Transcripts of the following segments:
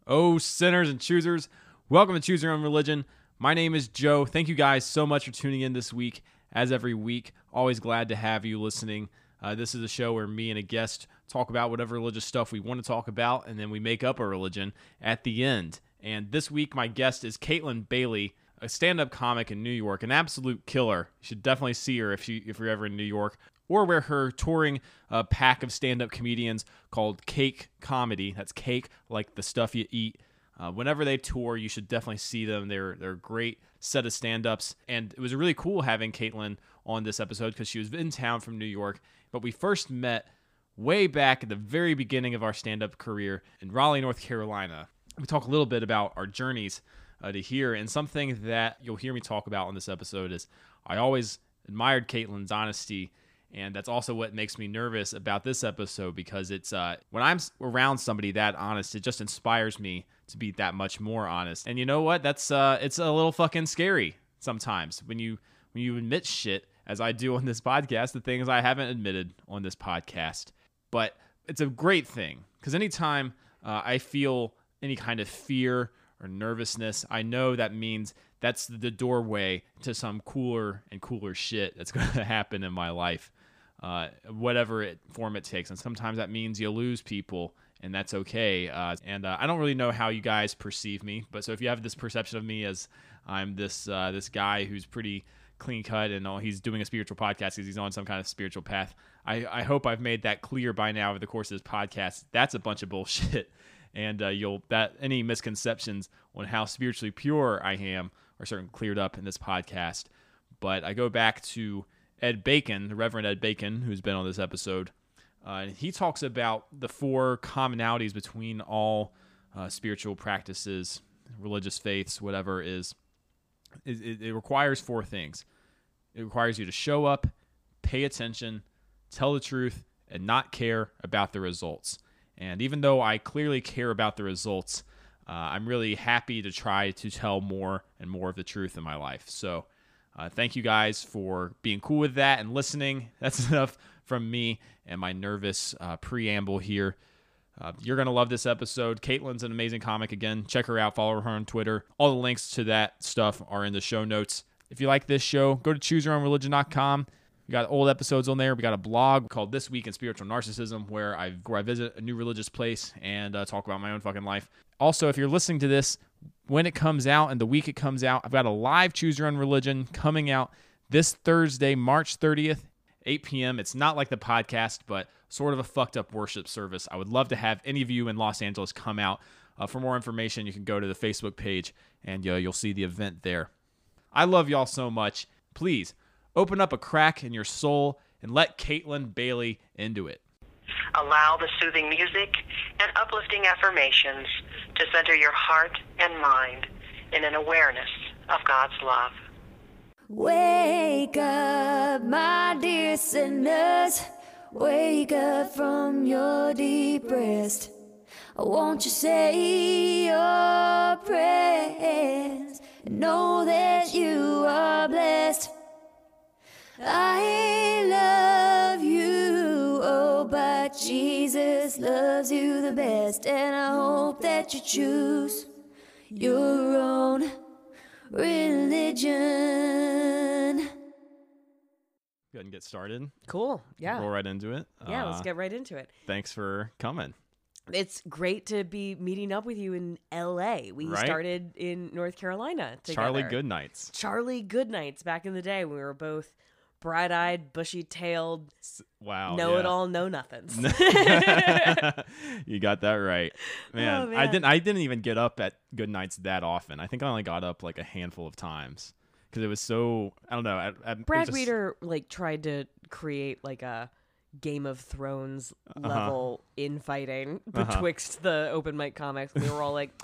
Oh, sinners and choosers, welcome to Choose Your Own Religion. My name is Joe. Thank you guys so much for tuning in this week. As every week, always glad to have you listening. This is a show where me and a guest talk about whatever religious stuff we want to talk about, and then we make up a religion at the end. And this week, my guest is Caitlin Bailey, a stand-up comic in New York, an absolute killer. You should definitely see her if you're ever in New York, or where her touring pack of stand-up comedians called Cake Comedy. That's cake like the stuff you eat. Whenever they tour, you should definitely see them. They're a great set of stand-ups, and it was really cool having Caitlin on this episode because she was in town from New York, but we first met way back at the very beginning of our stand-up career in Raleigh, North Carolina. We talk a little bit about our journeys to here, and something that you'll hear me talk about on this episode is I always admired Caitlin's honesty. And that's also what makes me nervous about this episode because it's when I'm around somebody that honest, it just inspires me to be that much more honest. And you know what? That's it's a little fucking scary sometimes when you admit shit, as I do on this podcast, the things I haven't admitted on this podcast. But it's a great thing because anytime I feel any kind of fear or nervousness, I know that means that's the doorway to some cooler and cooler shit that's going to happen in my life. Whatever form it takes. And sometimes that means you lose people, and that's okay. And I don't really know how you guys perceive me, but so if you have this perception of me as I'm this guy who's pretty clean cut and he's doing a spiritual podcast because he's on some kind of spiritual path, I hope I've made that clear by now over the course of this podcast. That's a bunch of bullshit. And any misconceptions on how spiritually pure I am are certainly cleared up in this podcast. But I go back to Ed Bacon, the Reverend Ed Bacon, who's been on this episode. He talks about the four commonalities between all spiritual practices, religious faiths, whatever is. It requires four things. It requires you to show up, pay attention, tell the truth, and not care about the results. And even though I clearly care about the results, I'm really happy to try to tell more and more of the truth in my life. So thank you guys for being cool with that and listening. That's enough from me and my nervous preamble here. You're going to love this episode. Caitlin's an amazing comic. Again, check her out. Follow her on Twitter. All the links to that stuff are in the show notes. If you like this show, go to chooseyourownreligion.com. We got old episodes on there. We got a blog called This Week in Spiritual Narcissism where I visit a new religious place and talk about my own fucking life. Also, if you're listening to this when it comes out and the week it comes out, I've got a live Choose Your Own Religion coming out this Thursday, March 30th, 8 p.m. It's not like the podcast, but sort of a fucked up worship service. I would love to have any of you in Los Angeles come out. For more information, you can go to the Facebook page and you'll see the event there. I love y'all so much. Please open up a crack in your soul and let Caitlin Bailey into it. Allow the soothing music and uplifting affirmations to center your heart and mind in an awareness of God's love. Wake up, my dear sinners. Wake up from your deep rest. Won't you say your prayers and know that you are blessed? I love you, oh, but Jesus loves you the best. And I hope that you choose your own religion. Go ahead and get started. Cool. Yeah. Roll right into it. Yeah, let's get right into it. Thanks for coming. It's great to be meeting up with you in L.A. We started in North Carolina together. Charlie Goodnights. Charlie Goodnights back in the day. We were both bright-eyed, bushy-tailed, know-it-all, know-nothings. You got that right. Man, Oh, man. I didn't even get up at Goodnights that often. I think I only got up like a handful of times because it was so, I don't know. Brad Reeder tried to create like a Game of Thrones level infighting betwixt the open mic comics. And we were all like,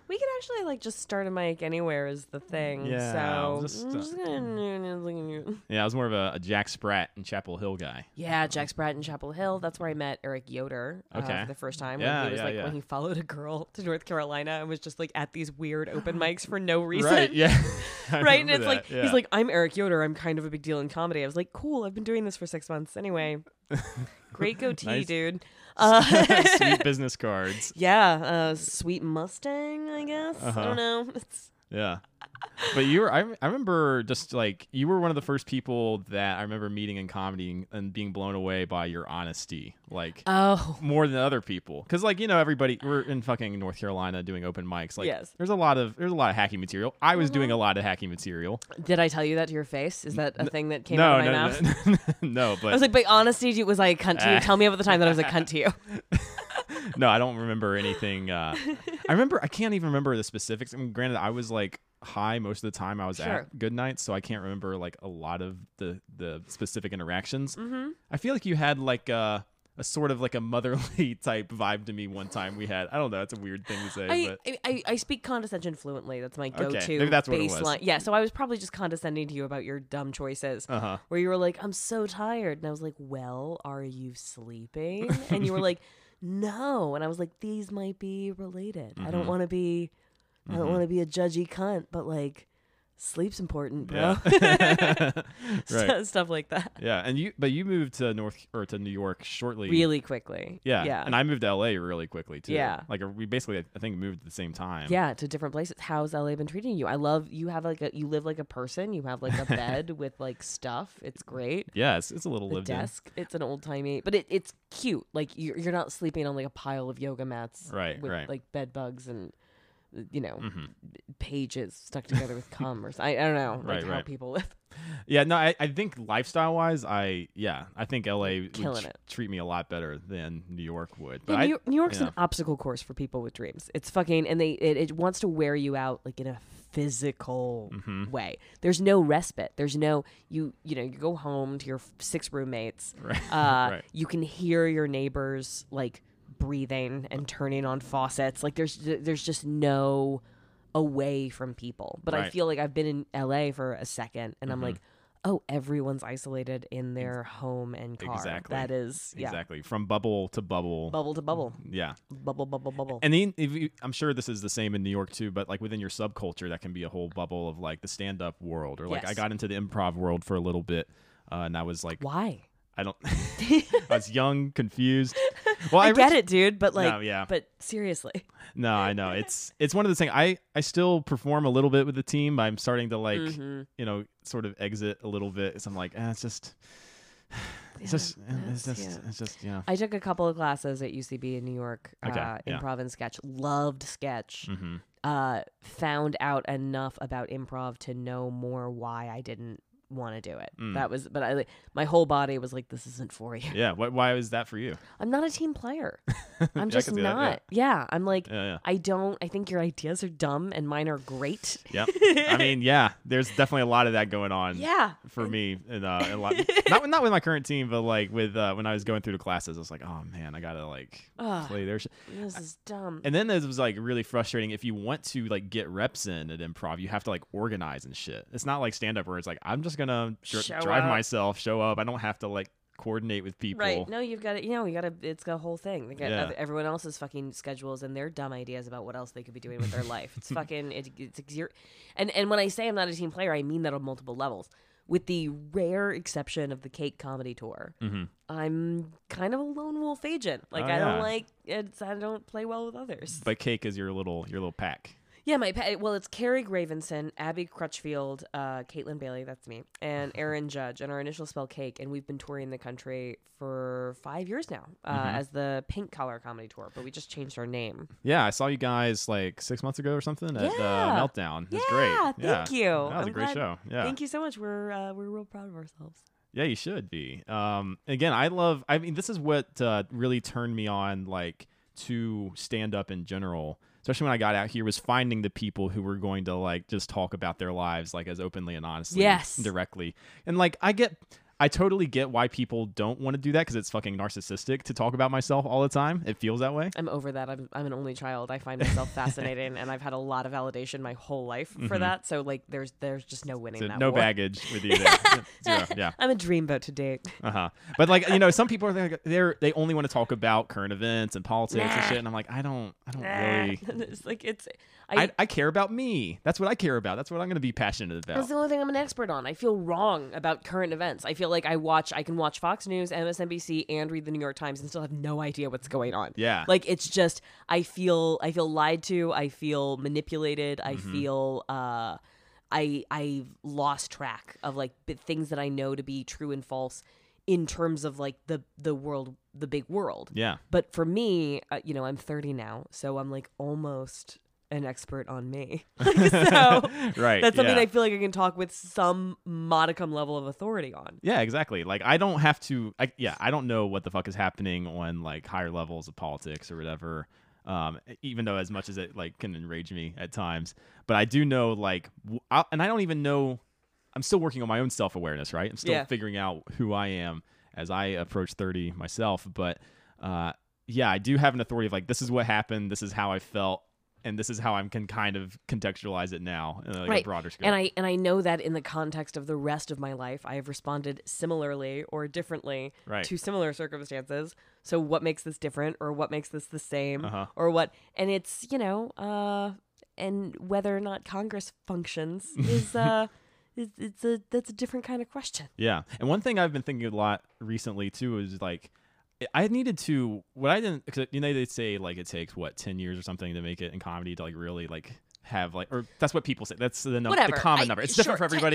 We could actually like just start a mic anywhere is the thing. Yeah. So Yeah, I was more of a Jack Spratt and Chapel Hill guy. Yeah, Jack Spratt in Chapel Hill. That's where I met Eric Yoder for the first time. Yeah, when he was when he followed a girl to North Carolina and was just like at these weird open mics for no reason. Right. Yeah. Right, and it's like he's like, I'm Eric Yoder. I'm kind of a big deal in comedy. I was like, cool. I've been doing this for 6 months. Anyway, great goatee, dude. Sweet business cards. Yeah, sweet Mustang, I guess. I don't know. Yeah. But you were, I remember just like, you were one of the first people that I remember meeting in comedy and being blown away by your honesty. Like, more than other people. Because, like, you know, everybody, we're in fucking North Carolina doing open mics. Like, there's a lot of hacky material. I was doing a lot of hacky material. Did I tell you that to your face? Is that a thing that came out of my mouth? No, but. I was like, by honesty, was I a cunt to you? Tell me about the time that I was a cunt to you. No, I don't remember anything. I can't even remember the specifics. I mean, granted, I was like high most of the time I was at Good Nights, so I can't remember like a lot of the specific interactions. I feel like you had like a sort of like a motherly type vibe to me one time we had. I don't know. It's a weird thing to say. I speak condescension fluently. That's my go-to maybe that's what baseline. It was. Yeah, so I was probably just condescending to you about your dumb choices. Where you were like, I'm so tired. And I was like, well, are you sleeping? And you were like, no. And I was like, these might be related. I don't want to be a judgy cunt, but like sleep's important, bro. Yeah. Right. Stuff like that. Yeah, and you moved to New York shortly. Really quickly. Yeah. And I moved to LA really quickly too. Yeah. Like we basically I think moved at the same time. Yeah, to different places. How's LA been treating you? I love you have like you live like a person. You have like a bed with like stuff. It's great. Yeah, it's a little lived desk. It's an old timey, but it's cute. Like you're not sleeping on like a pile of yoga mats. With like bed bugs and pages stuck together with cum or I don't know how people live. Yeah, no, I think lifestyle wise, I think LA would treat me a lot better than New York would. But New York's an obstacle course for people with dreams. It's fucking, and it wants to wear you out like in a physical way. There's no respite. There's no you go home to your 6 roommates. Right. You can hear your neighbors like breathing and turning on faucets. Like there's just no away from people. But I feel like I've been in LA for a second and I'm like, oh, everyone's isolated in their home and car. Exactly. That is exactly from bubble to bubble. Bubble to bubble. Yeah. Bubble. And then I'm sure this is the same in New York too, but like within your subculture, that can be a whole bubble of like the stand-up world, or like I got into the improv world for a little bit, and I was like, why? I was young, confused. Well, I get it, dude, but like, no, but seriously. No, I know. It's one of the things. I still perform a little bit with the team, but I'm starting to like, sort of exit a little bit. So I'm like, it's just, I took a couple of classes at UCB in New York, improv and sketch. Loved sketch. Found out enough about improv to know more why I didn't want to do it. That was, but my whole body was like, this isn't for you. Yeah. Why was that for you? I'm not a team player. I'm just not. Yeah. I'm like, I think your ideas are dumb and mine are great. Yep. I mean, there's definitely a lot of that going on. Yeah. For me, and a lot, not with my current team, but like with when I was going through the classes, I was like, oh man, I gotta like play their shit. This is dumb. And then it was like really frustrating. If you want to like get reps in at improv, you have to like organize and shit. It's not like stand up where it's like, I'm just gonna drive myself, show up. I don't have to like coordinate with people. Right. No, you've got to, it's a whole thing. They got everyone else's fucking schedules and their dumb ideas about what else they could be doing with their life. It's fucking, and when I say I'm not a team player, I mean that on multiple levels. With the rare exception of the Cake comedy tour, I'm kind of a lone wolf agent. Like I don't play well with others. But Cake is your little pack. Yeah, it's Carrie Gravenson, Abby Crutchfield, Caitlin Bailey, that's me, and Aaron Judge, and our initial spell Cake, and we've been touring the country for 5 years now as the Pink Collar Comedy Tour, but we just changed our name. Yeah, I saw you guys like 6 months ago or something at Meltdown. It was great. Thank you. That was a great show. Yeah, thank you so much. We're real proud of ourselves. Yeah, you should be. Again, this is what really turned me on like to stand up in general. Especially when I got out here, was finding the people who were going to like just talk about their lives like as openly and honestly, directly. And like I I totally get why people don't want to do that because it's fucking narcissistic to talk about myself all the time. It feels that way. I'm over that. I'm an only child. I find myself fascinating, and I've had a lot of validation my whole life for that. So like, there's just no winning So that no war. baggage with you there. Zero. Yeah. I'm a dreamboat to date. But like, some people are they only want to talk about current events and politics and shit, and I'm like, I don't really. It's like I care about me. That's what I care about. That's what I'm going to be passionate about. That's the only thing I'm an expert on. I feel wrong about current events. I feel like I can watch Fox News, MSNBC, and read the New York Times and still have no idea what's going on. Yeah. Like, it's just, I feel lied to. I feel manipulated. I feel, I've lost track of like things that I know to be true and false in terms of like the world, the big world. Yeah. But for me, I'm 30 now, so I'm like almost an expert on me. So Right. that's something yeah. I feel like I can talk with some modicum level of authority on. Yeah, exactly. Like, I don't have to. I don't know what the fuck is happening on like higher levels of politics or whatever. Even though as much as it like can enrage me at times, but I do know like, and I don't even know. I'm still working on my own self-awareness, right? I'm still figuring out who I am as I approach 30 myself. But I do have an authority of like, this is what happened, this is how I felt, and this is how I can kind of contextualize it now in like a broader scale. And I know that in the context of the rest of my life, I have responded similarly or differently to similar circumstances. So what makes this different, or what makes this the same, or what? And it's and whether or not Congress functions is that's a different kind of question. Yeah. And one thing I've been thinking a lot recently too is like, I needed to, what I didn't, cause, they say like it takes 10 years or something to make it in comedy to like really like have like, or that's what people say. That's the common number. It's different for everybody.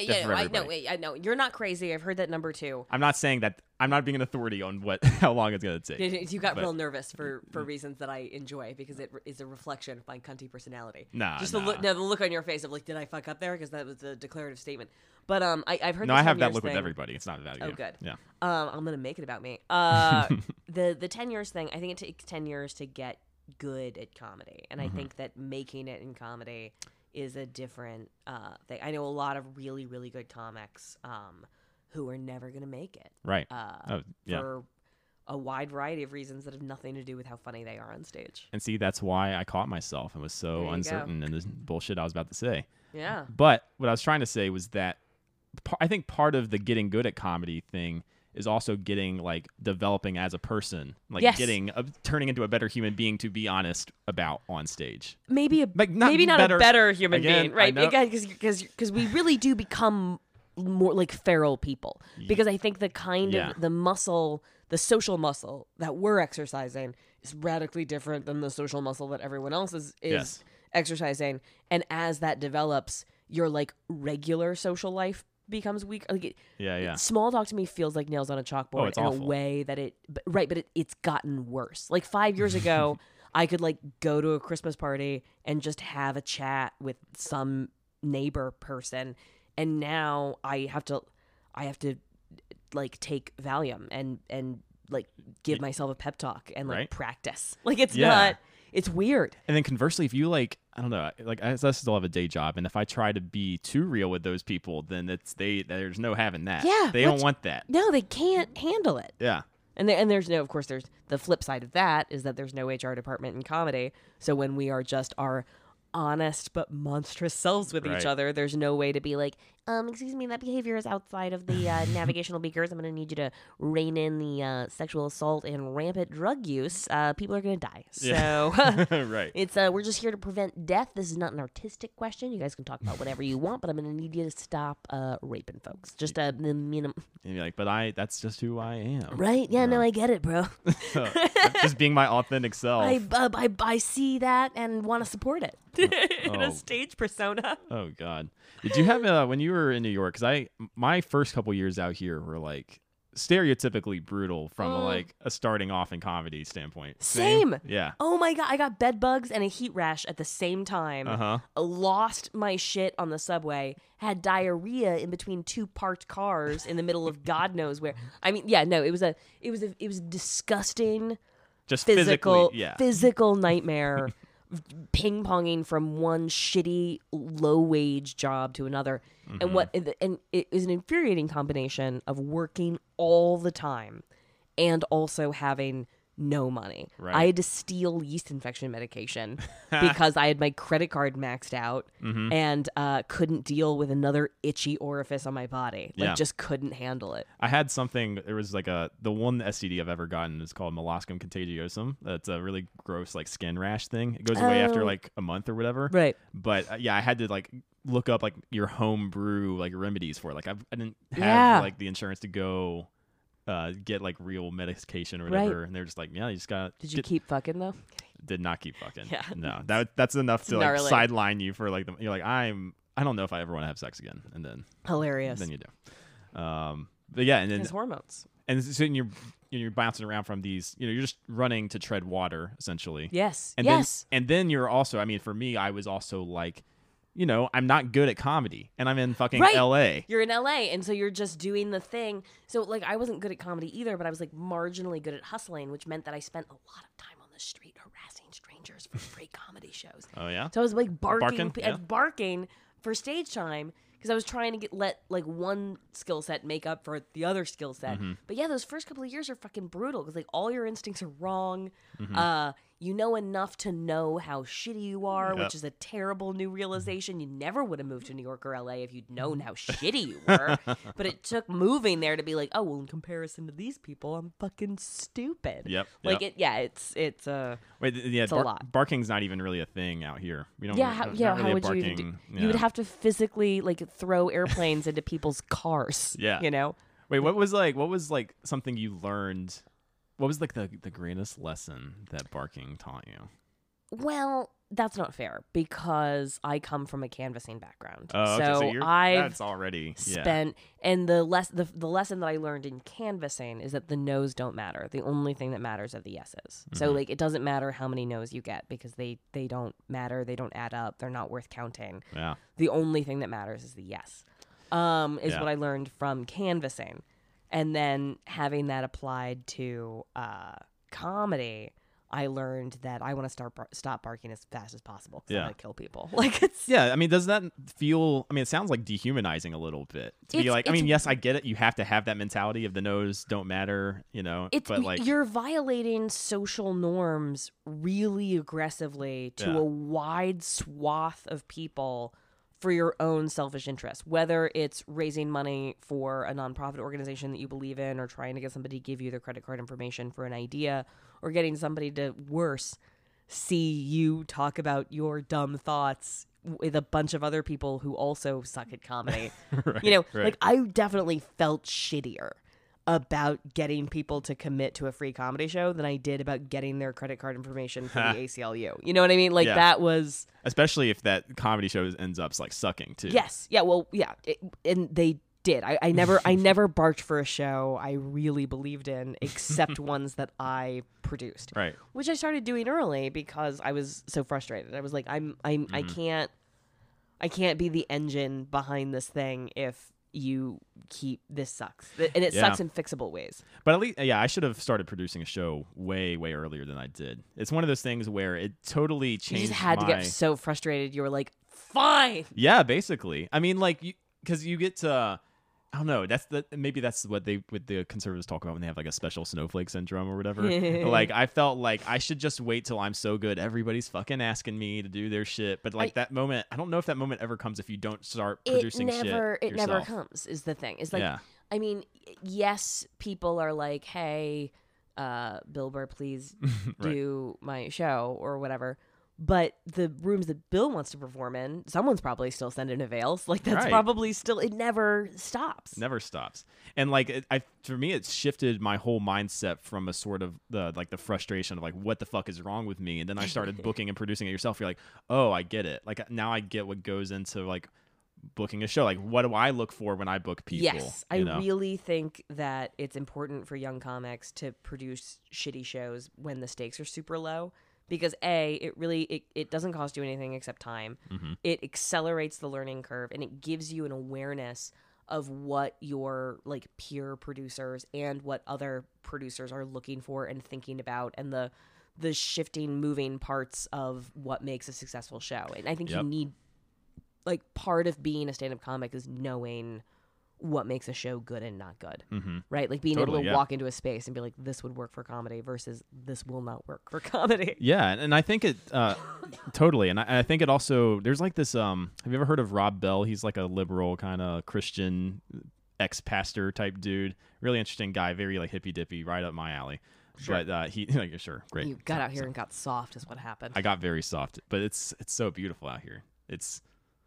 I know. You're not crazy. I've heard that number too. I'm not saying that. I'm not being an authority on how long it's going to take. You got real nervous for reasons that I enjoy because it is a reflection of my cunty personality. The look on your face of like, did I fuck up there? Because that was a declarative statement. But I've heard. No, I have that look with everybody. It's not about you. Oh, good. Yeah. I'm gonna make it about me. The 10 years thing. I think it takes 10 years to get good at comedy, and I think that making it in comedy is a different thing. I know a lot of really, really good comics who are never going to make it. Right. For a wide variety of reasons that have nothing to do with how funny they are on stage. And see, that's why I caught myself and was so uncertain in this bullshit I was about to say. Yeah. But what I was trying to say was that I think part of the getting good at comedy thing is also getting like developing as a person, like turning into a better human being to be honest about on stage. Maybe not a better human being, right? Because we really do become more like feral people. Because I think the kind of the social muscle that we're exercising is radically different than the social muscle that everyone else is exercising. And as that develops, your like regular social life becomes weak. Like small talk to me feels like nails on a chalkboard in awful. A way that it's gotten worse. Like 5 years ago, I could like go to a Christmas party and just have a chat with some neighbor person, and now I have to like take Valium and like give myself a pep talk and like practice. Like it's not. It's weird. And then conversely, if you like, I don't know, like I still have a day job, and if I try to be too real with those people, then there's no having that. Yeah, they don't want that. No, they can't handle it. Yeah. And there's no, of course, there's the flip side of that is that there's no HR department in comedy. So when we are just our honest but monstrous selves with each other, there's no way to be like, excuse me, that behavior is outside of the navigational beacons. I'm going to need you to rein in the sexual assault and rampant drug use. People are going to die. So it's we're just here to prevent death. This is not an artistic question. You guys can talk about whatever you want, but I'm going to need you to stop raping folks. Just a minimum. And you're like, but that's just who I am. Right? Yeah, no, I get it, bro. Just being my authentic self. I see that and want to support it. In a stage persona. Oh God! Did you have when you were in New York? Because my first couple years out here were like stereotypically brutal from a starting off in comedy standpoint. Same. Yeah. Oh my God! I got bed bugs and a heat rash at the same time. Lost my shit on the subway. Had diarrhea in between two parked cars in the middle of God knows where. I mean, yeah, no, it was a disgusting, just physical nightmare. ping-ponging from one shitty low-wage job to another. And it is an infuriating combination of working all the time and also having no money. Right. I had to steal yeast infection medication because I had my credit card maxed out and couldn't deal with another itchy orifice on my body. Like, just couldn't handle it. I had something. There was like the one STD I've ever gotten is called molluscum contagiosum. That's a really gross like skin rash thing. It goes away after like a month or whatever. Right. But yeah, I had to like look up like your home brew like remedies for it. Like I didn't have like the insurance to go get like real medication or whatever, and they're just like, yeah, you just got. Did you keep fucking though? Did not keep fucking. Yeah. No, that's enough to like sideline you for like you're like I don't know if I ever want to have sex again, and then hilarious. Then you do. But yeah, and then his hormones. And so you're bouncing around from these. You're just running to tread water essentially. Yes. And then you're also. I mean, for me, I was also like. I'm not good at comedy, and I'm in fucking LA. You're in LA, and so you're just doing the thing. So, like, I wasn't good at comedy either, but I was, like, marginally good at hustling, which meant that I spent a lot of time on the street harassing strangers for free comedy shows. Oh, yeah? So I was, like, barking Barking for stage time because I was trying to let, like, one skill set make up for the other skill set. But, yeah, those first couple of years are fucking brutal because, like, all your instincts are wrong. You know enough to know how shitty you are, which is a terrible new realization. You never would have moved to New York or LA if you'd known how shitty you were. But it took moving there to be like, oh, well, in comparison to these people, I'm fucking stupid. Yep. Like it's a lot. Barking's not even really a thing out here. We don't. How would barking, you even do? You would have to physically like throw airplanes into people's cars. Yeah. Wait, what was like something you learned? What was like the greatest lesson that barking taught you? Well, that's not fair because I come from a canvassing background. Oh, okay. So I've that's already spent and the lesson that I learned in canvassing is that the no's don't matter. The only thing that matters are the yeses. So like it doesn't matter how many no's you get because they don't matter. They don't add up. They're not worth counting. Yeah. The only thing that matters is the yes. Is what I learned from canvassing. And then having that applied to comedy, I learned that I want to stop barking as fast as possible because I want to kill people. Like it's I mean, does that feel? I mean, it sounds like dehumanizing a little bit to be like. I mean, yes, I get it. You have to have that mentality of the no's don't matter. But like you're violating social norms really aggressively to a wide swath of people. For your own selfish interest, whether it's raising money for a nonprofit organization that you believe in or trying to get somebody to give you their credit card information for an idea or getting somebody to, worse, see you talk about your dumb thoughts with a bunch of other people who also suck at comedy. Right. Like I definitely felt shittier about getting people to commit to a free comedy show than I did about getting their credit card information for the ACLU. You know what I mean? Like that was... Especially if that comedy show ends up like sucking too. Yes. Yeah. Well, yeah. And they did. I never barked for a show I really believed in except ones that I produced. Right. Which I started doing early because I was so frustrated. I was like, I can't be the engine behind this thing if you keep this sucks and it sucks in fixable ways. But at least I should have started producing a show way earlier than I did. It's one of those things where it totally changed. You just had to get so frustrated you were like, fine. Yeah, basically. I mean, like, because you get to I don't know. Maybe that's what the conservatives talk about when they have like a special snowflake syndrome or whatever. Like I felt like I should just wait till I'm so good. Everybody's fucking asking me to do their shit. But like that moment, I don't know if that moment ever comes if you don't start producing shit yourself. It never comes is the thing. It's like, I mean, yes, people are like, hey, Bill Burr, please do my show or whatever. But the rooms that Bill wants to perform in, someone's probably still sending avails. Like that's probably still. It never stops. Never stops. And like, for me, it's shifted my whole mindset from a sort of the frustration of like, what the fuck is wrong with me? And then I started booking and producing it yourself. You're like, oh, I get it. Like now I get what goes into like booking a show. Like, what do I look for when I book people? Yes, I really think that it's important for young comics to produce shitty shows when the stakes are super low. Because it doesn't cost you anything except time. Mm-hmm. It accelerates the learning curve and it gives you an awareness of what your like peer producers and what other producers are looking for and thinking about and the the shifting, moving parts of what makes a successful show. And I think you need, like, part of being a stand-up comic is knowing what makes a show good and not good, right? Like being able to walk into a space and be like, this would work for comedy versus this will not work for comedy. Yeah, and I think it totally, and I think it also, there's like this. Have you ever heard of Rob Bell? He's like a liberal kind of Christian ex-pastor type dude. Really interesting guy, very like hippy dippy, right up my alley. Sure. But he, like, sure, great. You got out here and got soft, is what happened. I got very soft, but it's so beautiful out here. It's.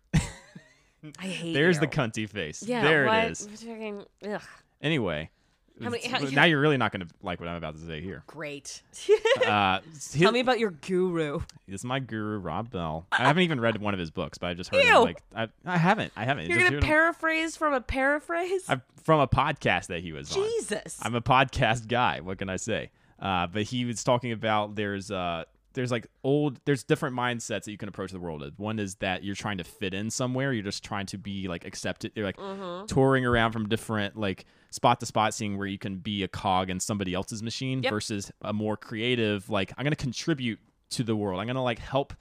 I hate There's you. the cunty face. Yeah, there what? it is. Ugh. Anyway, how- now you're really not going to like what I'm about to say here. Great. Tell Tell me about your guru. This is my guru, Rob Bell. I haven't even read one of his books, but I just heard Ew. him. Like, I haven't. You're going to paraphrase from a paraphrase? From a podcast that he was on. Jesus. I'm a podcast guy. What can I say? But he was talking about there's different mindsets that you can approach the world with. One is that you're trying to fit in somewhere. You're just trying to be like accepted. You're like touring around from different like spot to spot, seeing where you can be a cog in somebody else's machine versus a more creative, like, I'm going to contribute to the world. I'm going to like help,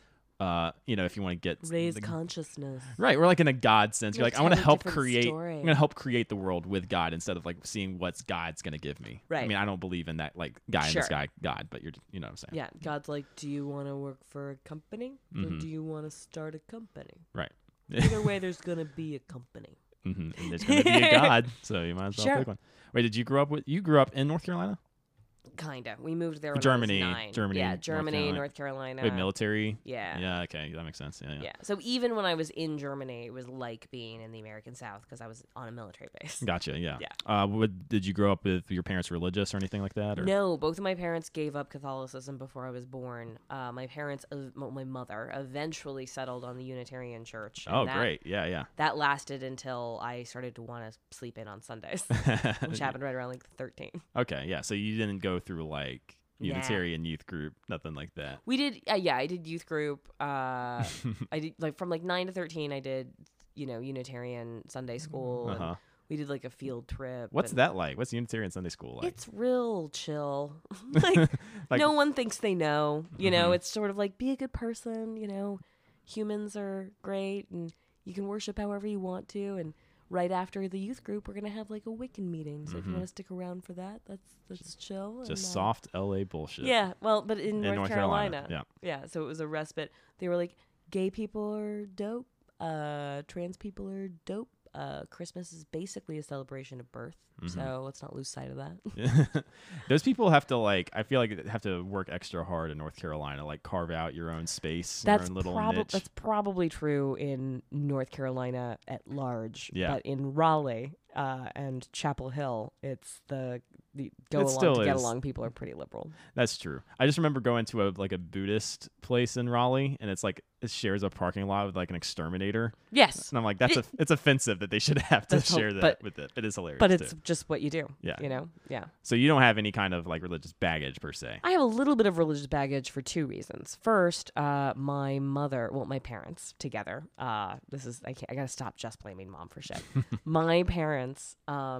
if you want to get raise consciousness. Right. We're like in a God sense. You're like, I want to help create, story. I'm going to help create the world with God instead of like seeing what's God's going to give me. Right. I mean, I don't believe in that like guy in the sky God, but you know what I'm saying? Yeah. God's like, do you want to work for a company or do you want to start a company? Right. Either way, there's going to be a company. And there's going to be a God, so you might as well pick one. Wait, you grew up in North Carolina? Kinda. We moved there when Germany. I was 9. Germany. Yeah, Germany, North Carolina. Wait, military? Yeah. Yeah, okay. That makes sense. Yeah. So even when I was in Germany, it was like being in the American South because I was on a military base. Gotcha, yeah. Yeah. Did you grow up with your parents religious or anything like that? Or? No, both of my parents gave up Catholicism before I was born. My mother eventually settled on the Unitarian Church. Oh, great. Yeah. That lasted until I started to want to sleep in on Sundays, which happened right around like 13. Okay, yeah. So you didn't go through like Unitarian youth group, nothing like that. We did, I did youth group. I did like from like 9 to 13. I did, Unitarian Sunday school. And we did like a field trip. What's that like? What's Unitarian Sunday school like? It's real chill. like no one thinks they know. It's sort of like be a good person. Humans are great, and you can worship however you want to. And right after the youth group, we're gonna have like a Wiccan meeting. So if you want to stick around for that, that's chill. Just soft LA bullshit. Yeah, well, but in North Carolina. Yeah. So it was a respite. They were like, gay people are dope. Trans people are dope. Christmas is basically a celebration of birth. So let's not lose sight of that. Those people have to I feel like they have to work extra hard in North Carolina, like carve out your own space, your own little niche. That's probably true in North Carolina at large. Yeah. But in Raleigh and Chapel Hill, it's the get along people are pretty liberal. That's true. I just remember going to a Buddhist place in Raleigh, and it's like it shares a parking lot with like an exterminator. Yes. And I'm like, it's offensive that they should have to share that with it. It is hilarious. But it's just what you do. Yeah. Yeah. So you don't have any kind of like religious baggage per se. I have a little bit of religious baggage for two reasons. First, my parents together. I gotta stop just blaming mom for shit. My parents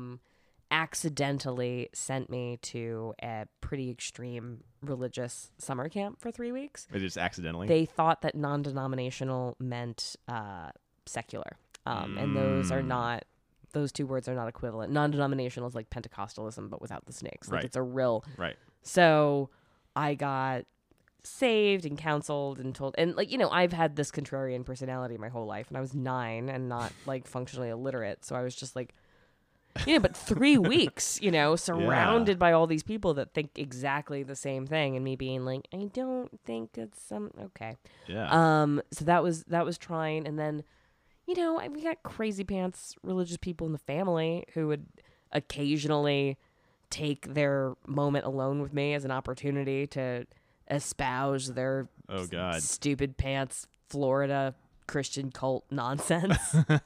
accidentally sent me to a pretty extreme religious summer camp for 3 weeks. Just accidentally? They thought that non-denominational meant secular. And those two words are not equivalent. Non-denominational is like Pentecostalism, but without the snakes. Like it's a real... Right. So I got saved and counseled and told... And I've had this contrarian personality my whole life. And I was 9 and not like functionally illiterate. So I was just like... but 3 weeks, surrounded by all these people that think exactly the same thing, and me being like, I don't think it's okay. Yeah. So that was trying, and then, we got crazy pants religious people in the family who would occasionally take their moment alone with me as an opportunity to espouse their stupid pants Florida Christian cult nonsense,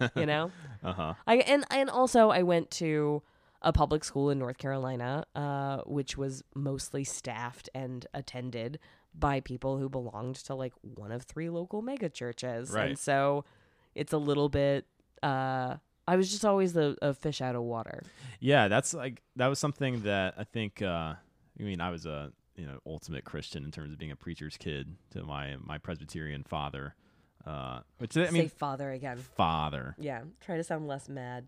And also I went to a public school in North Carolina, which was mostly staffed and attended by people who belonged to like one of 3 local mega churches. Right. And so it's a little bit, I was just always a fish out of water. Yeah. That was something that I think, I was ultimate Christian in terms of being a preacher's kid to my Presbyterian father. Which I mean, say father again. Father. Yeah, try to sound less mad.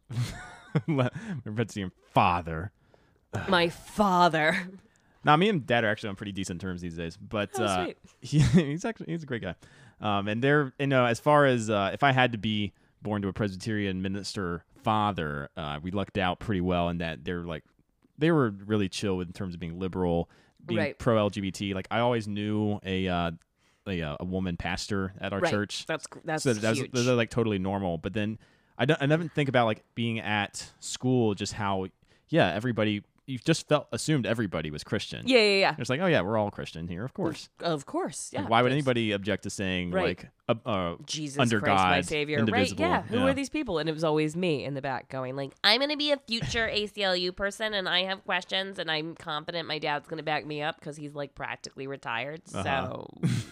My Presbyterian father. My father. Now, me and Dad are actually on pretty decent terms these days, but sweet. he's a great guy. And they're, as far as if I had to be born to a Presbyterian minister father, we lucked out pretty well in that they were really chill in terms of being liberal, being Right. pro LGBT. Like I always knew a woman pastor at our Right. church. That's So huge. those are like totally normal. But then I never think about like being at school, just how everybody. You just assumed everybody was Christian. Yeah. It's like, oh yeah, we're all Christian here, of course. Of course. Yeah. Like, why would There's anybody object to saying Right. like Jesus under Christ, God, my savior? indivisible? Right? Yeah. Who Yeah. are these people? And it was always me in the back going like, I'm gonna be a future ACLU person, and I have questions, and I'm confident my dad's gonna back me up because he's like practically retired. Uh-huh.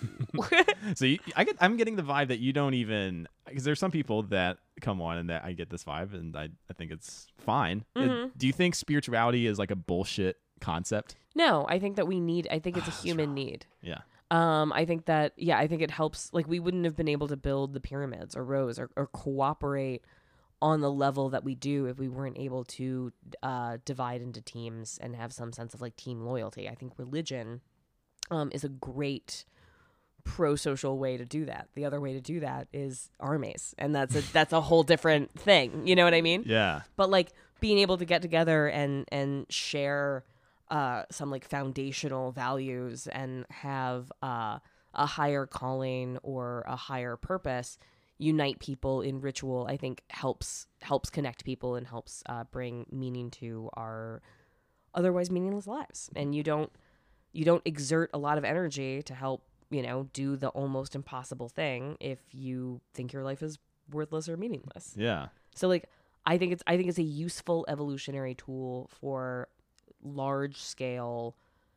So. So I'm getting the vibe that you don't even, because there's some people that come on and that I get this vibe, and I think it's fine. Mm-hmm. Do you think spirituality is like a bullshit concept? No, I think that I think it's a human need. Yeah. I think that, I think it helps. Like, we wouldn't have been able to build the pyramids or rows or cooperate on the level that we do if we weren't able to divide into teams and have some sense of like team loyalty. I think religion is a great pro-social way to do that. The other way to do that is armies, and that's a whole different thing. You know what I mean? Yeah. But like being able to get together and share some like foundational values and have a higher calling or a higher purpose, unite people in ritual, I think helps connect people and helps bring meaning to our otherwise meaningless lives. And you don't exert a lot of energy to help do the almost impossible thing if you think your life is worthless or meaningless. Yeah. So like I think it's a useful evolutionary tool for large scale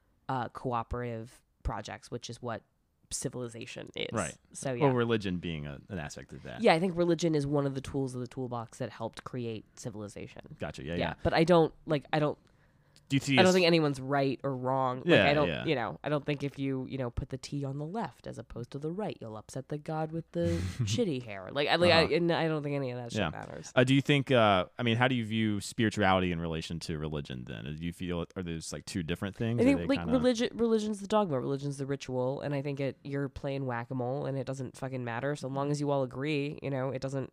cooperative projects, which is what civilization is. Right. So yeah. Well, religion being an aspect of that. Yeah, I think religion is one of the tools of the toolbox that helped create civilization. Gotcha. Yeah. But I don't Do you see? I don't think anyone's right or wrong. Yeah, like, I don't, yeah. I don't think if you, put the T on the left as opposed to the right, you'll upset the god with the shitty hair. Like, I don't think any of that shit matters. Do you think? How do you view spirituality in relation to religion? Then, do you feel are those like two different things? I think like religion's the dogma, religion's the ritual, and I think you're playing whack-a-mole, and it doesn't fucking matter so long as you all agree. It doesn't.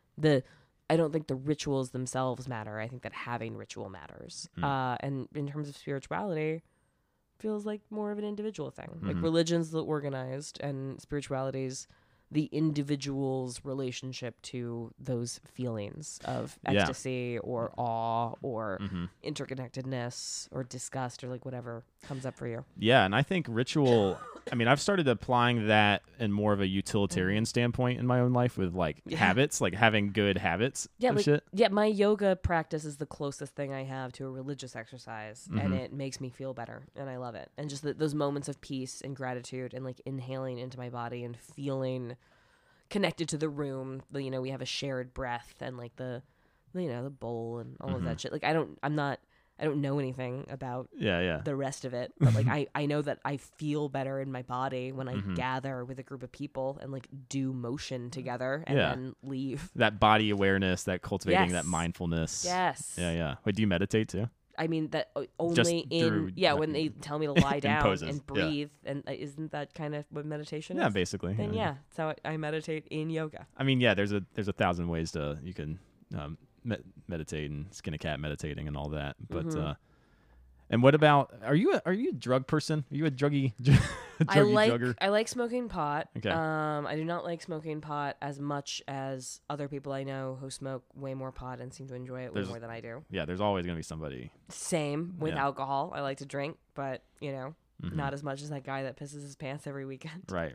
I don't think the rituals themselves matter. I think that having ritual matters. And in terms of spirituality, feels like more of an individual thing. Like religion's the organized, and spirituality's the individual's relationship to those feelings of ecstasy or awe or interconnectedness or disgust or like whatever comes up for you. Yeah, and I think ritual. I've started applying that in more of a utilitarian standpoint in my own life with like habits, like having good habits. Yeah, and shit. Yeah, my yoga practice is the closest thing I have to a religious exercise, and it makes me feel better, and I love it. And just those moments of peace and gratitude, and like inhaling into my body and feeling connected to the room. We have a shared breath, and like the bowl and all of that shit. Like I don't know anything about the rest of it, but like I know that I feel better in my body when I gather with a group of people and like do motion together and then leave. That body awareness, that cultivating that mindfulness. Yes. Yeah. Wait, do you meditate too? I mean that only Just when they tell me to lie down poses, and breathe, and isn't that kind of what meditation is? Yeah, basically. Then so I meditate in yoga. There's a thousand ways you can meditate and skin a cat meditating and all that. But and what about are you a drug person? Are you a druggy drugger? I like smoking pot. Okay. I do not like smoking pot as much as other people I know who smoke way more pot and seem to enjoy it way more than I do. Yeah, there's always gonna be somebody. Same with alcohol. I like to drink, but not as much as that guy that pisses his pants every weekend. Right.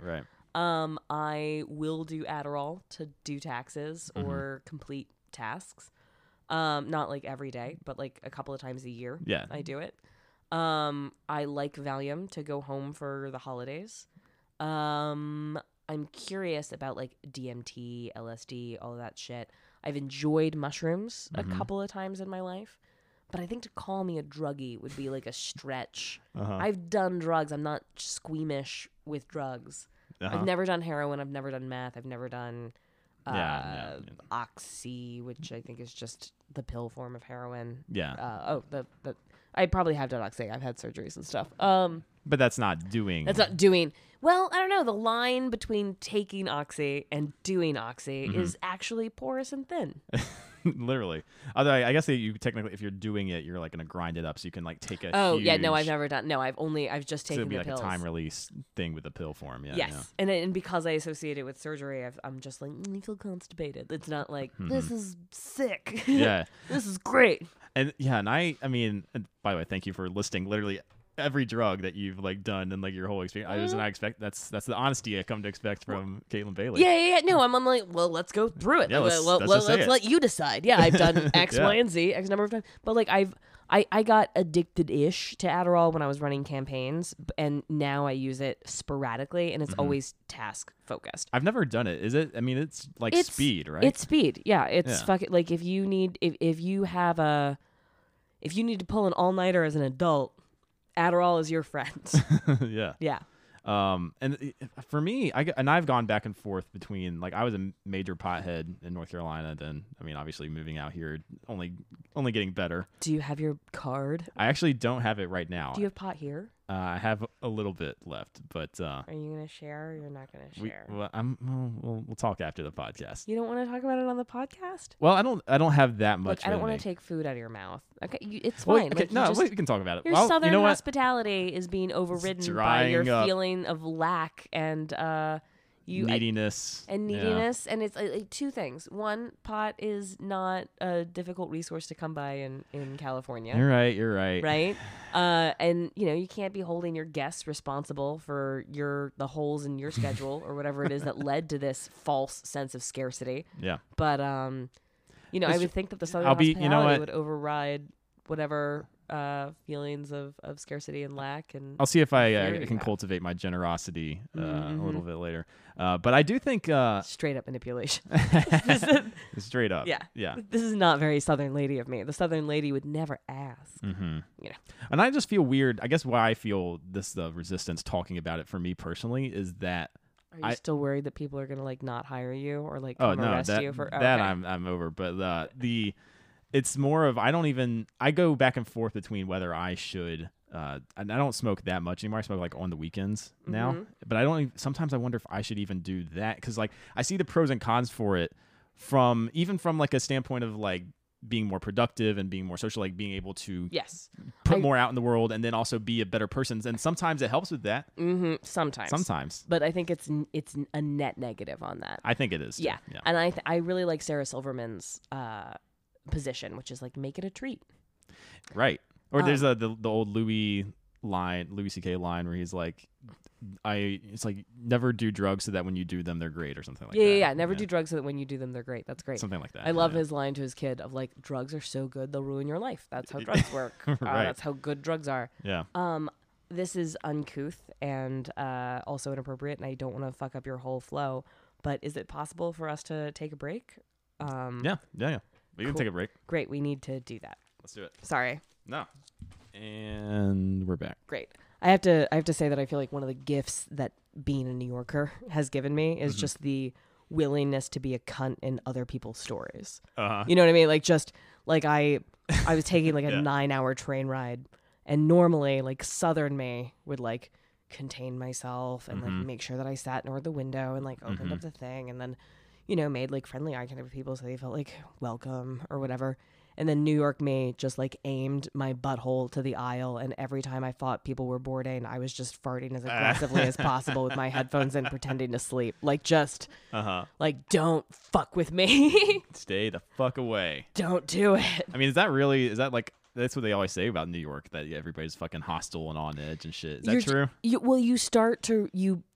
I will do Adderall to do taxes or complete tasks. Not like every day, but like a couple of times a year. Yeah. I do it. I like Valium to go home for the holidays. I'm curious about like DMT, LSD, all of that shit. I've enjoyed mushrooms a couple of times in my life, but I think to call me a druggie would be like a stretch. Uh-huh. I've done drugs. I'm not squeamish with drugs. Uh-huh. I've never done heroin. I've never done meth. I've never done Yeah. Oxy, which I think is just the pill form of heroin. Yeah. I probably have done Oxy. I've had surgeries and stuff. But that's not doing. That's not doing. Well, I don't know. The line between taking Oxy and doing Oxy is actually porous and thin. Literally. Although I guess that you technically, if you're doing it, you're like going to grind it up so you can like take a Oh, huge, yeah. No, I've never done. No, I've just so taken it'd be the like pills. a time release thing with the pill form. Yeah. Yes. Yeah. And because I associate it with surgery, I'm just like, I feel constipated. It's not like, this is sick. Yeah. This is great. And yeah, and I mean, and by the way, thank you for listing literally every drug that you've like done and like your whole experience. I was not expect that's the honesty I come to expect from Caitlin Bailey. Yeah. No, I'm like, well, let's go through it. Yeah, let's let's say it. let you decide. Yeah, I've done X, Yeah. Y, and Z X number of times. But like I got addicted-ish to Adderall when I was running campaigns, and now I use it sporadically, and it's always task focused. I've never done it. Is it? I mean, it's like speed, right? It's speed. Yeah, it's Yeah. fucking like if you need if you need to pull an all-nighter as an adult, Adderall is your friend. Yeah. Yeah. And for me, I've gone back and forth between like I was a major pothead in North Carolina. Then I mean, obviously moving out here, only getting better. Do you have your card? I actually don't have it right now. Do you have pot here? I have a little bit left, but Are you gonna share? Or you're not gonna share. we'll talk after the podcast. You don't want to talk about it on the podcast? Well, I don't have that much. Look, I don't want to take food out of your mouth. Okay, it's Well, fine. okay, Like, no, we we can talk about it. your Well, southern you know what? hospitality is being overridden by your drying up. feeling of lack and Neediness. and Yeah. neediness. And it's like two things. One, pot is not a difficult resource to come by in California. You're right. Right, and you can't be holding your guests responsible for the holes in your schedule or whatever it is that led to this false sense of scarcity. Yeah. But I would think that the Southern I'll be- you know hospitality what? would override whatever feelings of scarcity and lack. And I'll see if I Very can bad. cultivate my generosity a little bit later. But I do think straight up manipulation. straight up. Yeah. Yeah. This is not very Southern lady of me. The Southern lady would never ask. Mm-hmm. You know. And I just feel weird. I guess why I feel the resistance talking about it for me personally is that Are you still worried that people are gonna like not hire you or like oh come no arrest that you for that okay. I'm over. But it's more of I go back and forth between whether I should. And I don't smoke that much anymore. I smoke like on the weekends now, but I don't. Sometimes I wonder if I should even do that because like I see the pros and cons for it from like a standpoint of like being more productive and being more social, like being able to Yes. put more out in the world and then also be a better person. And sometimes it helps with that. Mm-hmm. Sometimes. But I think it's a net negative on that. I think it is. Too. Yeah. Yeah. And I really like Sarah Silverman's position, which is like make it a treat. Right. Or there's the old Louis C.K. line where he's like, it's like never do drugs so that when you do them they're great or something like that. Yeah. Never do drugs so that when you do them they're great. That's great. Something like that. I love yeah. his line to his kid of like, drugs are so good they'll ruin your life. That's how drugs work. Right. That's how good drugs are. Yeah. This is uncouth and also inappropriate, and I don't want to fuck up your whole flow. But is it possible for us to take a break? Yeah. We can Cool. take a break. Great. We need to do that. Let's do it. Sorry. No. And we're back. Great. I have to say that I feel like one of the gifts that being a New Yorker has given me is just the willingness to be a cunt in other people's stories. Uh-huh. You know what I mean? Like just like I was taking like a Yeah. 9-hour train ride, and normally like Southern me would like contain myself and like make sure that I sat near the window and like opened up the thing and then made like friendly eye contact with people so they felt like welcome or whatever. And then New York me just like aimed my butthole to the aisle, and every time I thought people were boarding, I was just farting as aggressively as possible with my headphones in, pretending to sleep. Like just like don't fuck with me. Stay the fuck away. Don't do it. I mean, is that like that's what they always say about New York, that everybody's fucking hostile and on edge and shit. Is that true? You start to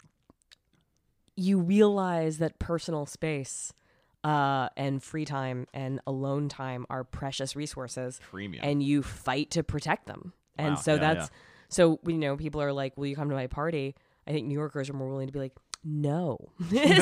you realize that personal space and free time and alone time are precious resources. Premium. And you fight to protect them. And Wow. so Yeah, so people are like, will you come to my party? I think New Yorkers are more willing to be like, No.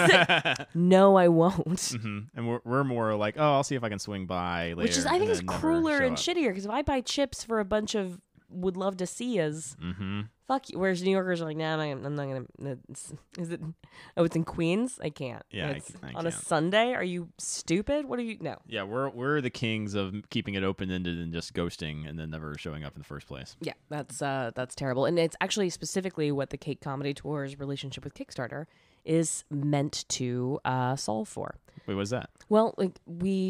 No, I won't. Mm-hmm. And we're more like, oh, I'll see if I can swing by later. Which is, I think, is never crueler show and up. shittier, because if I buy chips for a bunch of would love to see us, Mm-hmm. fuck you. Whereas New Yorkers are like, nah, I'm not gonna. Is it? Oh, it's in Queens. I can't. Yeah, It's I on a can't. Sunday. Are you stupid? What are you? No. Yeah, we're the kings of keeping it open-ended and just ghosting and then never showing up in the first place. Yeah, that's terrible. And it's actually specifically what the Cake Comedy Tour's relationship with Kickstarter is meant to solve for. Wait, what's that? Well, like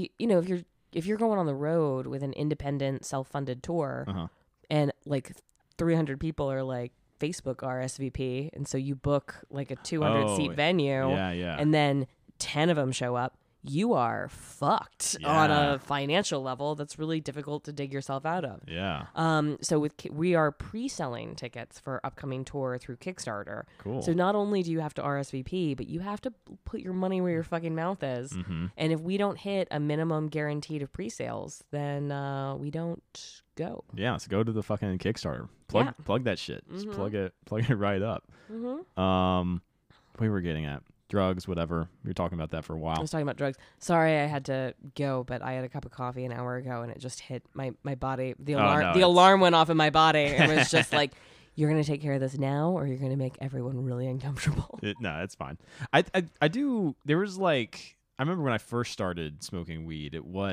if you're going on the road with an independent, self-funded tour, Uh-huh. and like 300 people are like Facebook RSVP, and so you book like a 200 seat venue, Yeah. and then 10 of them show up, you are fucked on Yeah. a financial level that's really difficult to dig yourself out of. Yeah. So we are pre-selling tickets for upcoming tour through Kickstarter. Cool. So not only do you have to RSVP, but you have to put your money where your fucking mouth is. Mm-hmm. And if we don't hit a minimum guaranteed of pre-sales, then we don't go. Yeah, let's go to the fucking Kickstarter. Plug that shit. Just plug it right up. We were getting at drugs, whatever. We were talking about that for a I while. was talking about drugs. Sorry, I had to go, but I had a cup of coffee an hour ago, and it just hit my body. The alarm no, the it's- alarm went off in my body. It was just like, you're gonna take care of this now, or you're gonna make everyone really uncomfortable. No, it's fine. I do. There was like, I remember when I first started smoking weed,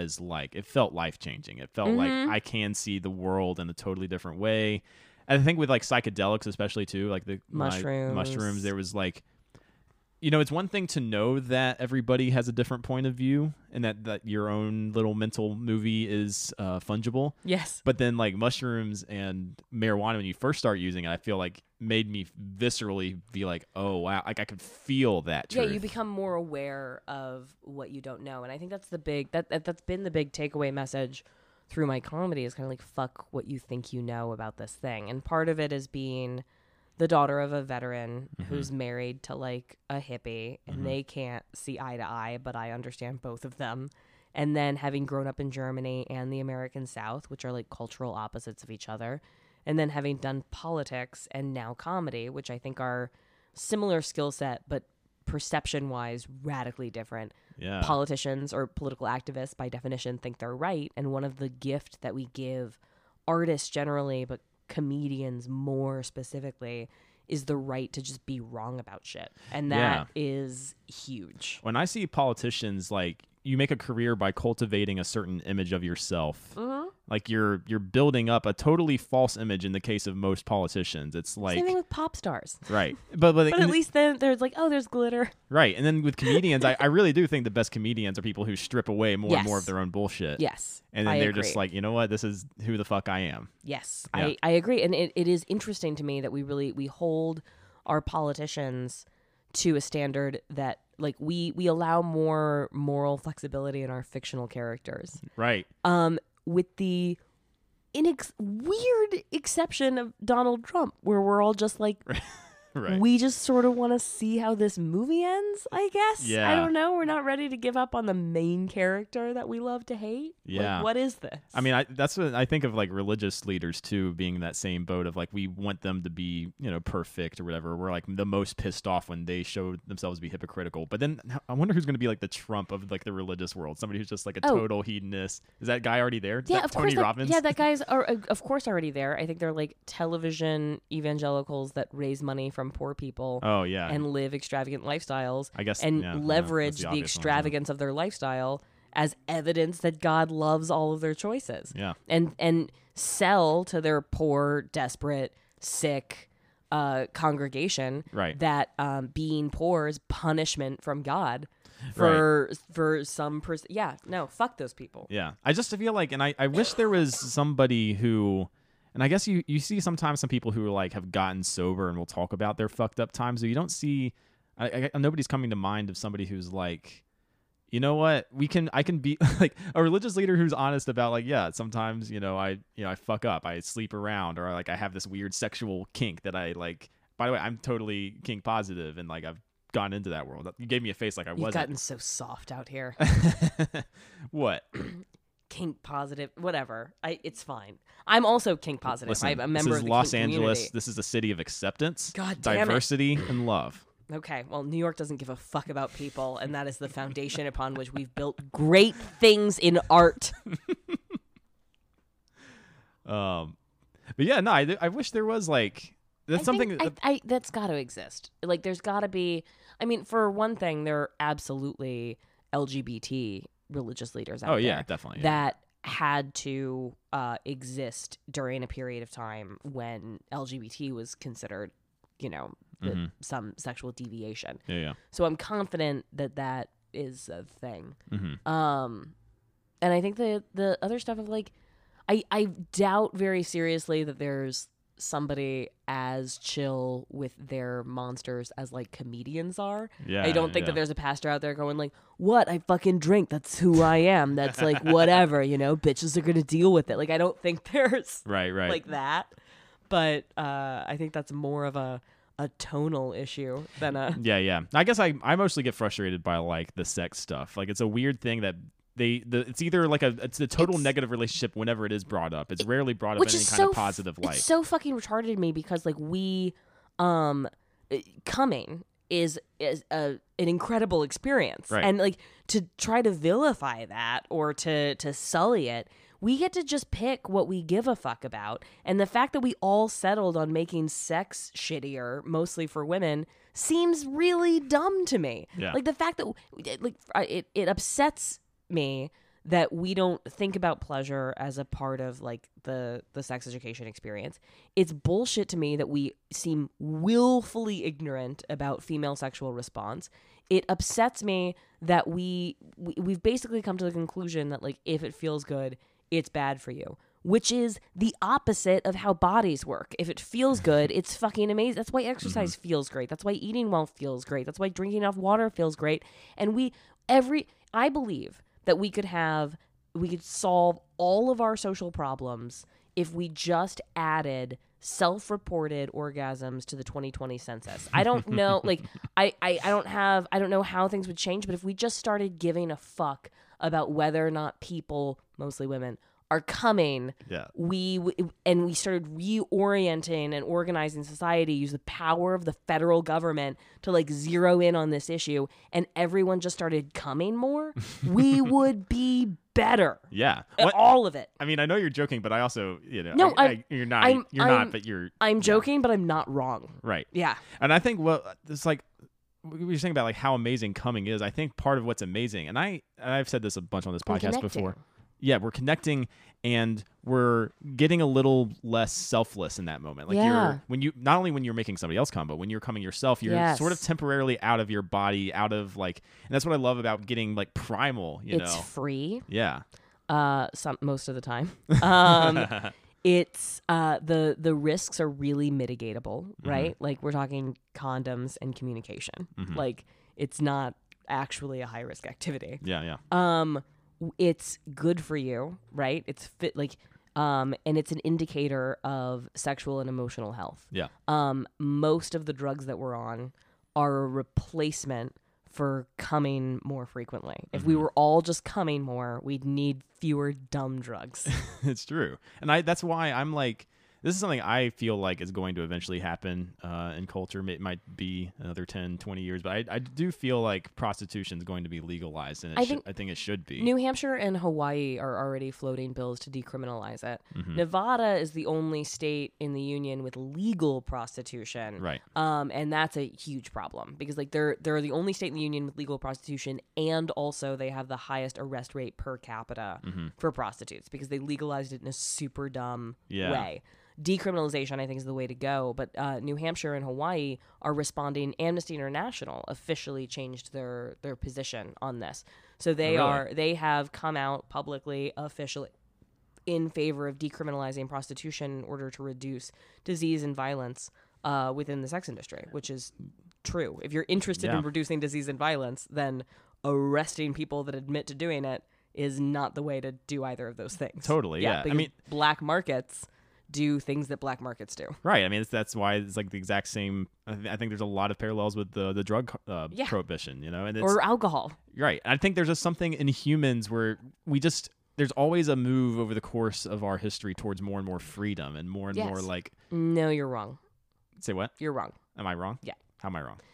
it felt life changing. It felt like I can see the world in a totally different way. And I think with like psychedelics, especially too, like the mushrooms, there was like, it's one thing to know that everybody has a different point of view and that your own little mental movie is fungible. Yes. But then like mushrooms and marijuana, when you first start using it, I feel like made me viscerally be like, oh, wow. Like I could feel that truth. Yeah, you become more aware of what you don't know. And I think that's the big, that's been the big takeaway message through my comedy, is kind of like, fuck what you think you know about this thing. And part of it is being the daughter of a veteran who's married to like a hippie, and they can't see eye to eye, but I understand both of them. And then having grown up in Germany and the American South, which are like cultural opposites of each other, and then having done politics and now comedy, which I think are similar skill set, but perception wise radically different. Yeah. Politicians or political activists by definition think they're right, and one of the gift that we give artists generally, but comedians more specifically, is the right to just be wrong about shit. And that is huge. When I see politicians, like, you make a career by cultivating a certain image of yourself. Like you're building up a totally false image in the case of most politicians. It's like, Same thing with pop stars. right. But At least then there's like, oh, there's glitter. right. And then with comedians, I really do think the best comedians are people who strip away more and more of their own bullshit. Yes. And then I they're agree. just like, you know what? This is who the fuck I am. Yes, Yeah. I agree. And it is interesting to me that we hold our politicians to a standard that like we allow more moral flexibility in our fictional characters. Right. With the weird exception of Donald Trump, where we're all just like, Right. we just sort of want to see how this movie ends, I guess. Yeah. I don't know. We're not ready to give up on the main character that we love to hate. Yeah. Like, what is this? I mean, that's what I think of, like religious leaders too, being in that same boat of like, we want them to be, perfect or whatever. We're like the most pissed off when they show themselves to be hypocritical. But then I wonder who's going to be like the Trump of like the religious world. Somebody who's just like a total hedonist. Is that guy already there? Is Yeah, that of Tony course. Robbins? That guy's of course already there. I think they're like television evangelicals that raise money from poor people. Oh yeah. And live extravagant lifestyles. I guess, and yeah, leverage that's the the obvious one, yeah. extravagance of their lifestyle as evidence that God loves all of their choices. Yeah. And sell to their poor, desperate, sick congregation Right. that being poor is punishment from God for some person. Yeah, no, fuck those people. Yeah. I just feel like, and I wish there was somebody who, and I guess you see sometimes some people who are like have gotten sober and will talk about their fucked up times, but you don't see, nobody's coming to mind of somebody who's like, you know what, I can be like a religious leader who's honest about like, yeah, sometimes, I fuck up, I sleep around, or like I have this weird sexual kink that I like, by the way, I'm totally kink positive and like I've gone into that world. You gave me a face like I You've wasn't. gotten so soft out here. What? Kink positive, whatever. It's fine. I'm also kink positive. Listen, I'm a member this is of the Los kink Angeles. community. This is the city of acceptance, God damn it. diversity, and love. Okay, well, New York doesn't give a fuck about people, and that is the foundation upon which we've built great things in art. But yeah, no, I wish there was like that's something that's got to exist. Like, there's got to be. I mean, for one thing, there are absolutely LGBT religious leaders out there. Oh yeah, definitely. That had to exist during a period of time when LGBT was considered, some sexual deviation. Yeah. So I'm confident that is a thing. Mm-hmm. And I think the other stuff of like, I doubt very seriously that there's somebody as chill with their monsters as like comedians are. Yeah, I don't think that there's a pastor out there going like, what? I fucking drink. That's who I am. That's like whatever, bitches are going to deal with it. Like, I don't think there's right like that. But I think that's more of a tonal issue than a... Yeah. I guess I mostly get frustrated by like the sex stuff. Like, it's a weird thing that it's either like it's a total negative relationship whenever it is brought up. It's rarely brought up in any kind of positive light. It's so fucking retarded to me because like we coming is an incredible experience. Right. And like to try to vilify that or to sully it, we get to just pick what we give a fuck about. And the fact that we all settled on making sex shittier, mostly for women, seems really dumb to me. Yeah. Like the fact that it upsets me that we don't think about pleasure as a part of like the sex education experience. It's bullshit to me that we seem willfully ignorant about female sexual response. It upsets me that we've basically come to the conclusion that like if it feels good, it's bad for you, which is the opposite of how bodies work. If it feels good, it's fucking amazing. That's why exercise feels great. That's why eating well feels great. That's why drinking enough water feels great. And I believe that we could solve all of our social problems if we just added self-reported orgasms to the 2020 census. I don't know, like I don't know how things would change, but if we just started giving a fuck about whether or not people, mostly women, are coming, we started reorienting and organizing society, use the power of the federal government to like zero in on this issue, and everyone just started coming more, we would be better. Yeah. All of it. I mean, I know you're joking, but I also, you're not. But you're. I'm joking, but I'm not wrong. Right. Yeah. And I think it's like we were saying about like how amazing coming is. I think part of what's amazing, and I've said this a bunch on this podcast before. Yeah, we're connecting and we're getting a little less selfless in that moment. Like not only when you're making somebody else come, but when you're coming yourself, you're sort of temporarily out of your body, out of like, and that's what I love about getting like primal, It's free. Yeah. Most of the time. It's the risks are really mitigatable, right? Mm-hmm. Like we're talking condoms and communication. Mm-hmm. Like it's not actually a high risk activity. Yeah. It's good for you, right? It's fit and it's an indicator of sexual and emotional health. Yeah. Most of the drugs that we're on are a replacement for coming more frequently. If we were all just coming more, we'd need fewer dumb drugs. It's true. And that's why I'm like, this is something I feel like is going to eventually happen in culture. It might be another 10, 20 years, but I do feel like prostitution is going to be legalized, and I think it should be. New Hampshire and Hawaii are already floating bills to decriminalize it. Mm-hmm. Nevada is the only state in the union with legal prostitution. Right. And that's a huge problem because like they're the only state in the union with legal prostitution, and also they have the highest arrest rate per capita for prostitutes because they legalized it in a super dumb way. Decriminalization, I think, is the way to go. But New Hampshire and Hawaii are responding. Amnesty International officially changed their position on this. So they have come out publicly, officially, in favor of decriminalizing prostitution in order to reduce disease and violence within the sex industry, which is true. If you're interested in reducing disease and violence, then arresting people that admit to doing it is not the way to do either of those things. Totally, yeah. I mean, black markets do things that black markets do. Right. I mean, that's why it's like the exact same. I think there's a lot of parallels with the drug prohibition, and or alcohol. Right. I think there's just something in humans where there's always a move over the course of our history towards more and more freedom and more like. No, you're wrong. Say what? You're wrong. Am I wrong? Yeah. How am I wrong?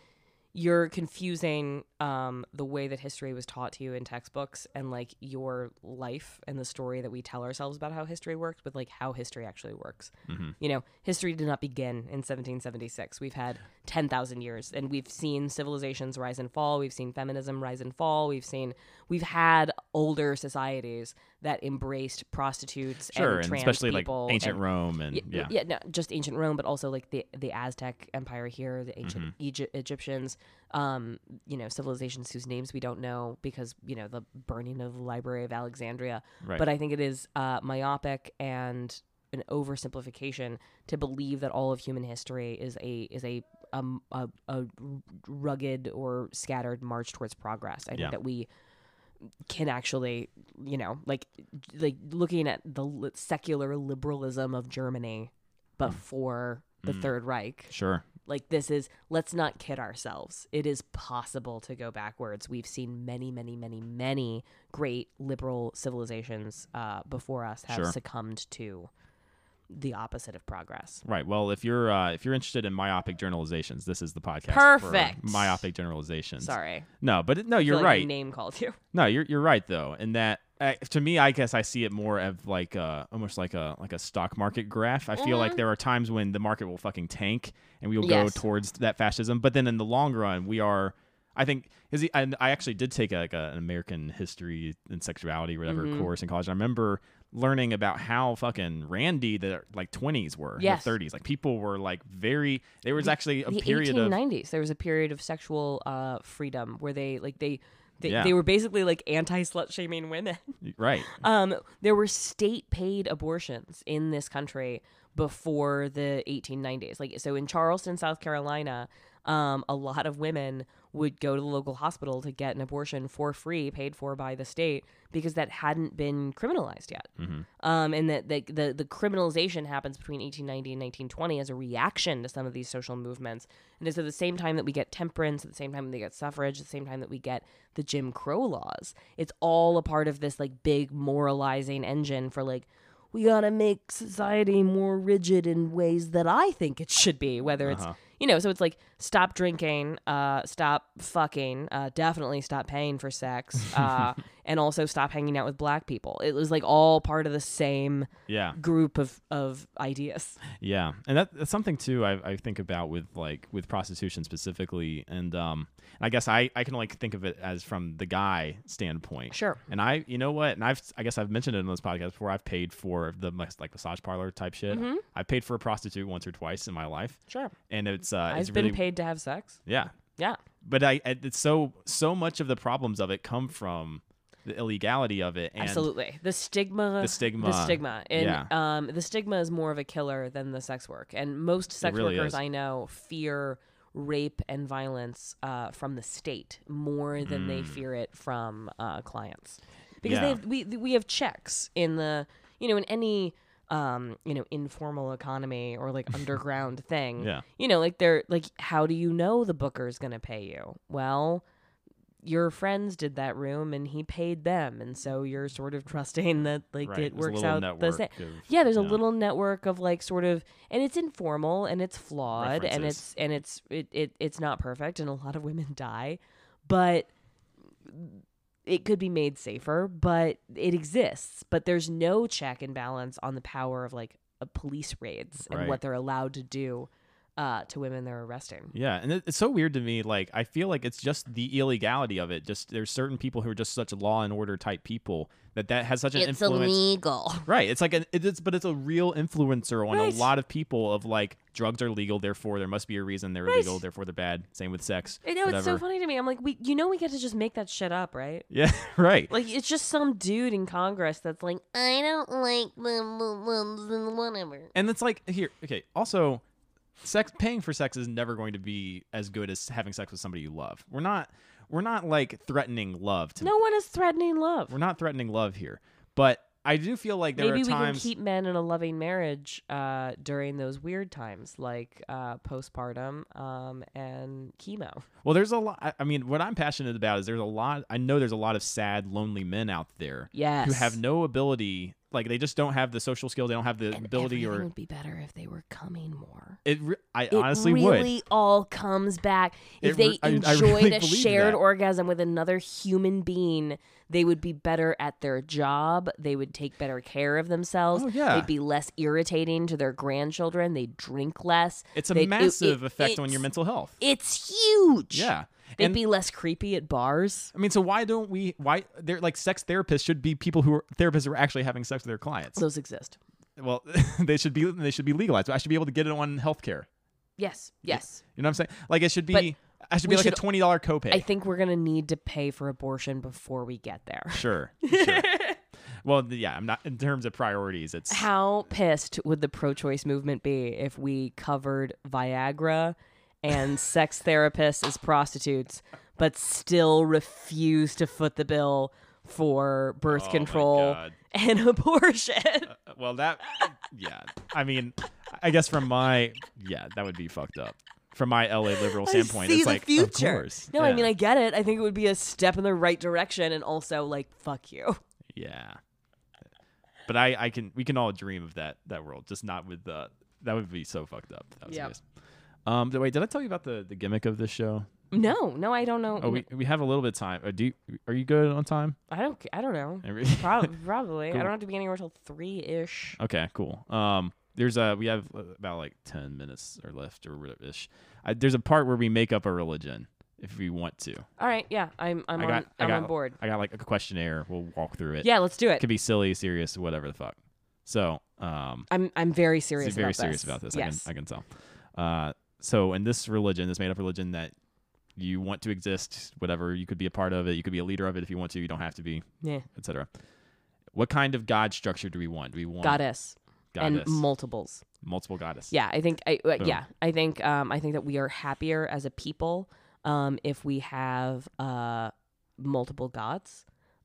you're confusing the way that history was taught to you in textbooks and like your life and the story that we tell ourselves about how history works with like how history actually works. You know, history did not begin in 1776. We've had 10,000 years, and we've seen civilizations rise and fall. We've seen feminism rise and fall. We've had older societies that embraced prostitutes and trans especially people, like ancient Rome and no, just ancient Rome, but also like the Aztec Empire here, the ancient Egyptians, you know, civilizations whose names we don't know because, you know, the burning of the Library of Alexandria. Right. But I think it is myopic and an oversimplification to believe that all of human history is a rugged or scattered march towards progress. I think that we can actually, you know, like looking at the secular liberalism of Germany before the Third Reich. Sure. Like this is, let's not kid ourselves. It is possible to go backwards. We've seen many, many, many, many great liberal civilizations before us have succumbed to the opposite of progress. Right. Well, if you're interested in myopic generalizations, this is the podcast. Perfect. For myopic generalizations. Sorry. No, but no, you're like right. Name called you. No, you're right though, in that to me, I guess I see it more of like almost like a stock market graph. I feel like there are times when the market will fucking tank and we will go towards that fascism, but then in the long run, we are. I think I actually did take an American history and sexuality or whatever course in college. I remember learning about how fucking randy the like 20s were, the 30s. Like people were like very. There was actually a period of 1890s. There was a period of sexual freedom where they were basically like anti-slut shaming women. Right. There were state-paid abortions in this country before the 1890s. Like so in Charleston, South Carolina, a lot of women would go to the local hospital to get an abortion for free, paid for by the state, because that hadn't been criminalized yet. And that the criminalization happens between 1890 and 1920 as a reaction to some of these social movements. And it's at the same time that we get temperance, at the same time that we get suffrage, at the same time that we get the Jim Crow laws. It's all a part of this like big moralizing engine for like, we gotta make society more rigid in ways that I think it should be, whether it's, you know, so it's like stop drinking, stop fucking, definitely stop paying for sex, and also stop hanging out with black people. It was like all part of the same group of ideas. Yeah. And that's something too I think about with prostitution specifically. And I guess I can like think of it as from the guy standpoint. Sure. And you know what? And I guess I've mentioned it in those podcasts before. I've paid for the like massage parlor type shit. I've paid for a prostitute once or twice in my life. Sure. And it's I've really, been paid to have sex. Yeah. Yeah. But it's so much of the problems of it come from the illegality of it. And absolutely. The stigma. And the stigma is more of a killer than the sex work. And most sex workers I know fear rape and violence from the state more than they fear it from clients. Because we have checks in the, you know, in any you know, informal economy or like underground thing. Yeah. You know, like they're like, how do you know the booker's gonna pay you? Well, your friends did that room and he paid them, and so you're sort of trusting that like it works out the same. Yeah, there's a little network of like sort of, and it's informal and it's flawed references. and it's not perfect, and a lot of women die, but it could be made safer, but it exists. But there's no check and balance on the power of like police raids and what they're allowed to do to women they're arresting. Yeah, and it's so weird to me. Like, I feel like it's just the illegality of it. Just there's certain people who are just such law and order type people that has such an influence. It's illegal, right? It's like but it's a real influencer on a lot of people. Of like, drugs are legal, therefore there must be a reason they're illegal, therefore they're bad. Same with sex. I know, it's so funny to me. I'm like, we get to just make that shit up, right? Yeah, right. Like, it's just some dude in Congress that's like, I don't like them, whatever. And it's like, here, okay. Also, paying for sex is never going to be as good as having sex with somebody you love. We're not like threatening love. No one is threatening love. We're not threatening love here. But I do feel like there are times... Maybe we can keep men in a loving marriage during those weird times, like postpartum and chemo. Well, there's a lot... I mean, what I'm passionate about is I know there's a lot of sad, lonely men out there who have no ability like they just don't have the social skills. They don't have the And ability, everything or would be better if they were coming more. I It honestly really would. all comes back. If they I enjoyed really a believe shared that. orgasm with another human being, they would be better at their job. They would take better care of themselves. Oh, yeah. They'd be less irritating to their grandchildren. They'd drink less. It's a They'd- massive effect on your it's- mental health. It's huge. Yeah. They'd And be less creepy at bars. I mean, so why they're like sex therapists should be people who are therapists who are actually having sex with their clients. Those exist. Well, they should be legalized. I should be able to get it on healthcare. Yes. Yes. You know what I'm saying? Like it should But be like we a should- $20 copay. I think we're going to need to pay for abortion before we get there. Sure. Well, yeah, I'm not in terms of priorities. It's How pissed would the pro-choice movement be if we covered Viagra and sex therapists as prostitutes, but still refuse to foot the bill for birth Oh my control God. and abortion? well that yeah. I mean, I guess that would be fucked up. From my LA liberal standpoint, I see it's the like future. of course. No, I Yeah. mean I get it. I think it would be a step in the right direction, and also like fuck you. Yeah. But we can all dream of that world, just not with that would be so fucked up. That was the Yep. case. Wait, did I tell you about the gimmick of this show? No, I don't know. Oh, we have a little bit of time. Are you good on time? I don't know. Every- Probably. Cool. I don't have to be anywhere till 3-ish. Okay, cool. We have about like 10 minutes or left or ish. There's a part where we make up a religion if we want to. All right, yeah, I'm on board. I got like a questionnaire. We'll walk through it. Yeah, let's do It it. could be silly, serious, whatever the fuck. So, I'm very serious. very about serious this. about this. Yes. I can tell. So in this religion, this made up religion that you want to exist, whatever, you could be a part of it. You could be a leader of it if you want to. You don't have to be, Yeah. etc. What kind of God structure do we want? Do we want Goddess and goddess, multiples. multiple goddess? Yeah, I think Boom. I think that we are happier as a people if we have multiple gods.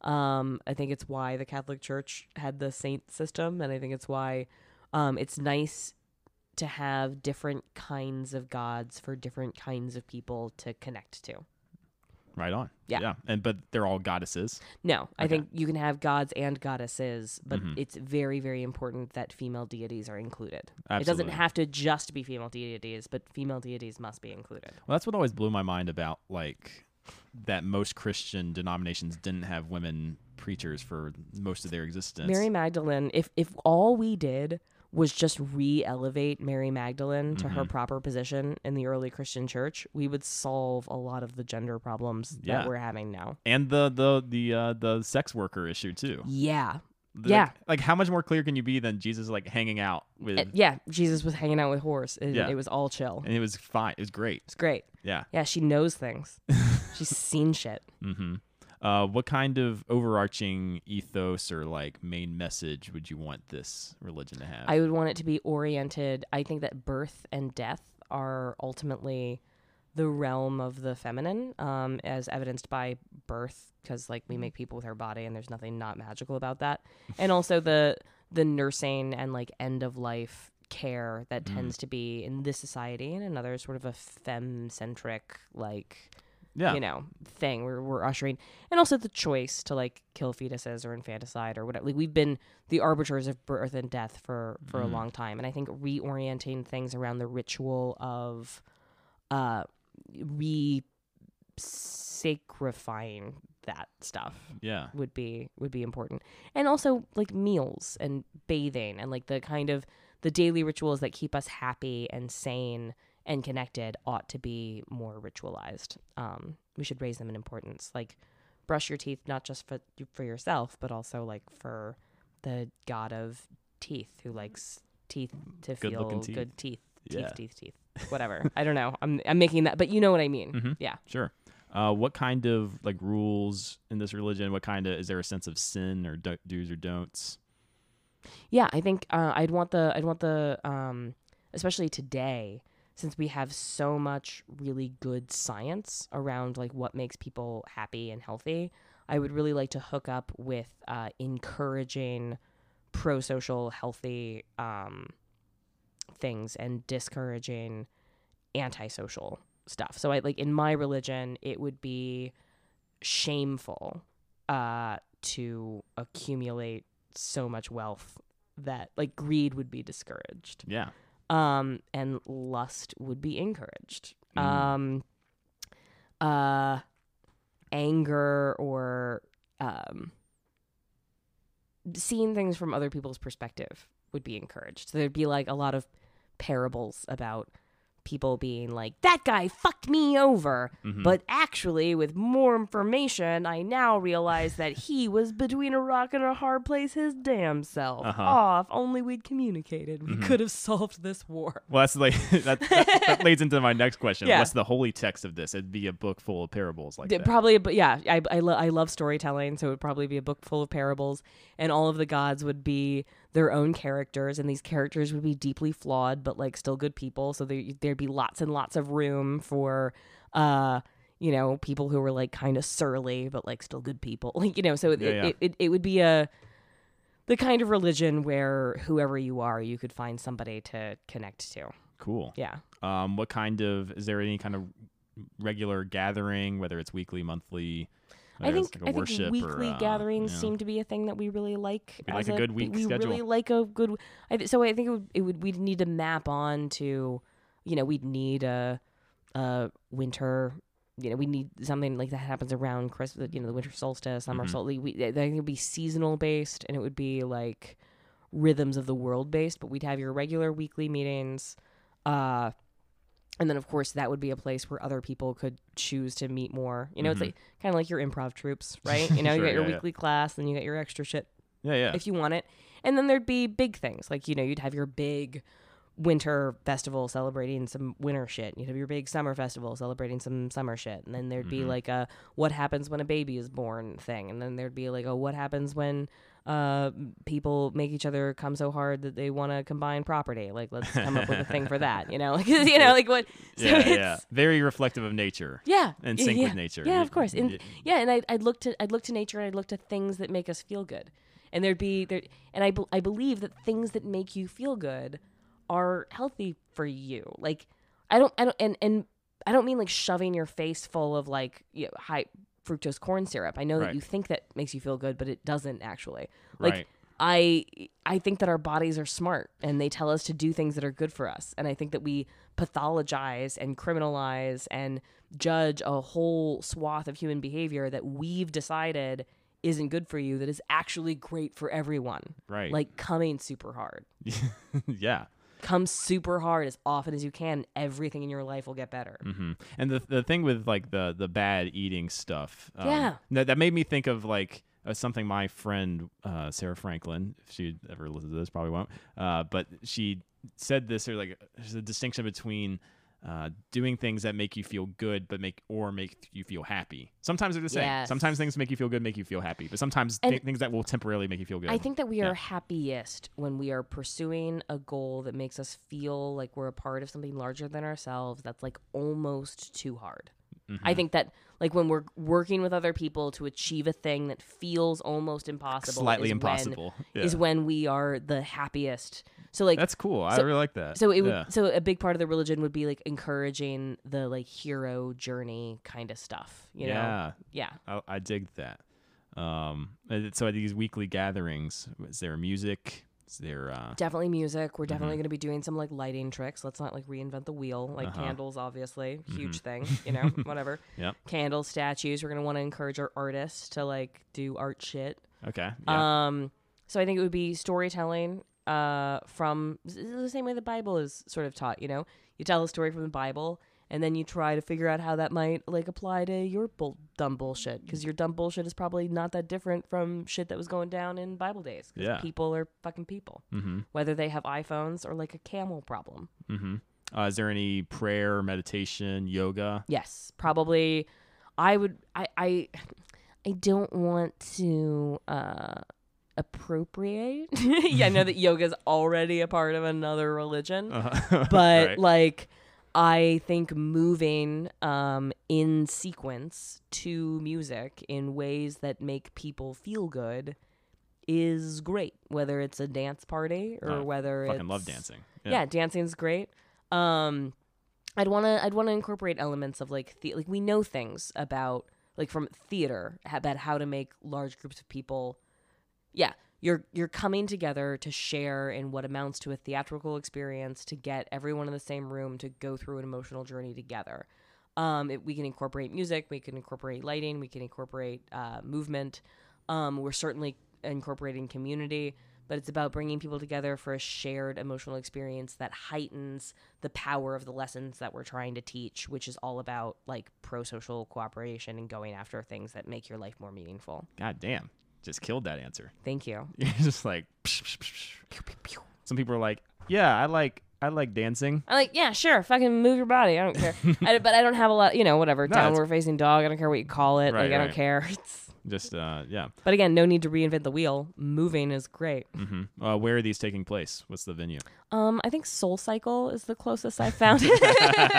I think it's why the Catholic Church had the saint system, and I think it's why it's nice to have different kinds of gods for different kinds of people to connect to. Right on. Yeah. But they're all goddesses. No, I Okay. think you can have gods and goddesses, but Mhm. it's very, very important that female deities are included. It Absolutely. doesn't have to just be female deities, but female deities must be included. Well, that's what always blew my mind about like that most Christian denominations didn't have women preachers for most of their existence. Mary Magdalene, if all we did was just re-elevate Mary Magdalene to her Mhm. proper position in the early Christian church, we would solve a lot of the gender problems Yeah. that we're having now. And the sex worker issue too. Yeah. Like- Yeah. Like how much more clear can you be than Jesus like hanging out with Yeah, Jesus was hanging out with whores. Yeah. It was all chill. and it was fine. It was great. It's great. Yeah. Yeah, she knows things. She's seen shit. Mm-hmm. What kind of overarching ethos or like main message would you want this religion to have? I would want it to be oriented. I think that birth and death are ultimately the realm of the feminine, as evidenced by birth, because like we make people with our body, and there's nothing not magical about that. And also the nursing and like end of life care that tends to be in this society and another sort of a femme-centric like thing we're ushering, and also the choice to like kill fetuses or infanticide or whatever. Like we've been the arbiters of birth and death for a long time, and I think reorienting things around the ritual of re-sacrifying that stuff Yeah. would be important. And also like meals and bathing and like the kind of the daily rituals that keep us happy and sane and connected ought to be more ritualized. We should raise them in importance. Like brush your teeth, not just for yourself, but also like for the god of teeth who likes teeth to feel Good-looking teeth. good teeth. Yeah. Teeth. Whatever. I don't know. I'm making that, but you know what I mean. Mhm. Yeah. Sure. What kind of like rules in this religion? What kind of is there a sense of sin or do's or don'ts? Yeah, I think I'd want the especially today, since we have so much really good science around like what makes people happy and healthy. I would really like to hook up with encouraging pro-social healthy things and discouraging antisocial stuff. So I like in my religion, it would be shameful to accumulate so much wealth that like greed would be discouraged. Yeah. And lust would be encouraged. Anger or seeing things from other people's perspective would be encouraged. So there'd be like a lot of parables about people being like, that guy fucked me over. But actually, with more information, I now realize that he was between a rock and a hard place his damn self. If only we'd communicated, we could have solved this war. Well, that's like that leads into my next question. Yeah. What's the holy text of this? It'd be a book full of parables like that. Probably, but yeah, I love storytelling, so it would probably be a book full of parables, and all of the gods would be their own characters, and these characters would be deeply flawed, but like still good people. So there'd be lots and lots of room for, people who were like kind of surly, but like still good people. Like, so it would be the kind of religion where whoever you are, you could find somebody to connect to. Cool. Yeah. Is there any kind of regular gathering, whether it's weekly, monthly? I think worship weekly gatherings seem to be a thing that we really like. We like a good week schedule. We really like a good. So I think we'd need to map on to, we'd need a winter. We need something like that happens around Christmas. The winter solstice, summer solstice. I think it would be seasonal based, and it would be like rhythms of the world based. But we'd have your regular weekly meetings. And then, of course, that would be a place where other people could choose to meet more. It's like kind of like your improv troops, right? Sure, you got your weekly class, then you got your extra shit if you want it. And then there'd be big things. Like, you'd have your big winter festival celebrating some winter shit. You'd have your big summer festival celebrating some summer shit. And then there'd be like a what happens when a baby is born thing. And then there'd be like a what happens when people make each other come so hard that they want to combine property. Like, let's come up with a thing for that. Like what? So very reflective of nature. Yeah, in sync with nature. Yeah, of course. And I'd look to nature, and I'd look to things that make us feel good. And I believe that things that make you feel good are healthy for you. Like, I don't mean like shoving your face full of like high fructose corn syrup. I know that you think that makes you feel good, but it doesn't actually. Like, I think that our bodies are smart, and they tell us to do things that are good for us. And I think that we pathologize and criminalize and judge a whole swath of human behavior that we've decided isn't good for you, that is actually great for everyone. Right. Like coming super hard. Yeah. Come super hard as often as you can. Everything in your life will get better. And the thing with like the bad eating stuff, that made me think of like something my friend Sarah Franklin, if she ever listens to this, probably won't. But she said this: there's a distinction between doing things that make you feel good, but make you feel happy. Sometimes they're the same. Yes. Sometimes things make you feel good, make you feel happy, but sometimes things that will temporarily make you feel good. I think that we are happiest when we are pursuing a goal that makes us feel like we're a part of something larger than ourselves. That's like almost too hard. I think that like when we're working with other people to achieve a thing that feels almost impossible, slightly impossible, is when we are the happiest. So like that's cool. I really like that. So so a big part of the religion would be like encouraging the like hero journey kind of stuff. You know? Yeah. I dig that. So at these weekly gatherings, is there music? Is there definitely music? We're definitely going to be doing some like lighting tricks. Let's not like reinvent the wheel. Like candles, obviously, huge thing. Whatever. Yeah. Candles, statues. We're going to want to encourage our artists to like do art shit. Okay. Yeah. So I think it would be storytelling. From the same way the Bible is sort of taught. You tell a story from the Bible, and then you try to figure out how that might like apply to your dumb bullshit, because your dumb bullshit is probably not that different from shit that was going down in Bible days. Yeah, people are fucking people, whether they have iPhones or like a camel problem. Is there any prayer, meditation, yoga? Yes, probably. I don't want to appropriate. I know that yoga is already a part of another religion, but like I think moving in sequence to music in ways that make people feel good is great, whether it's a dance party or whether fucking love dancing. Yeah, dancing's great. I'd want to incorporate elements of like like we know things about like from theater about how to make large groups of people you're coming together to share in what amounts to a theatrical experience, to get everyone in the same room to go through an emotional journey together. We can incorporate music, we can incorporate lighting, we can incorporate movement. We're certainly incorporating community, but it's about bringing people together for a shared emotional experience that heightens the power of the lessons that we're trying to teach, which is all about like pro-social cooperation and going after things that make your life more meaningful. God damn. Just killed that answer. Thank you. You're just like, psh, psh, psh. Some people are like, yeah, I like dancing. I'm like, yeah, sure, fucking move your body. I don't care. But I don't have a lot, whatever. No, Downward facing dog. I don't care what you call it. Right, I don't right. care. It's... Just, yeah. But again, no need to reinvent the wheel. Moving is great. Mm-hmm. Where are these taking place? What's the venue? I think Soul Cycle is the closest I found. No, they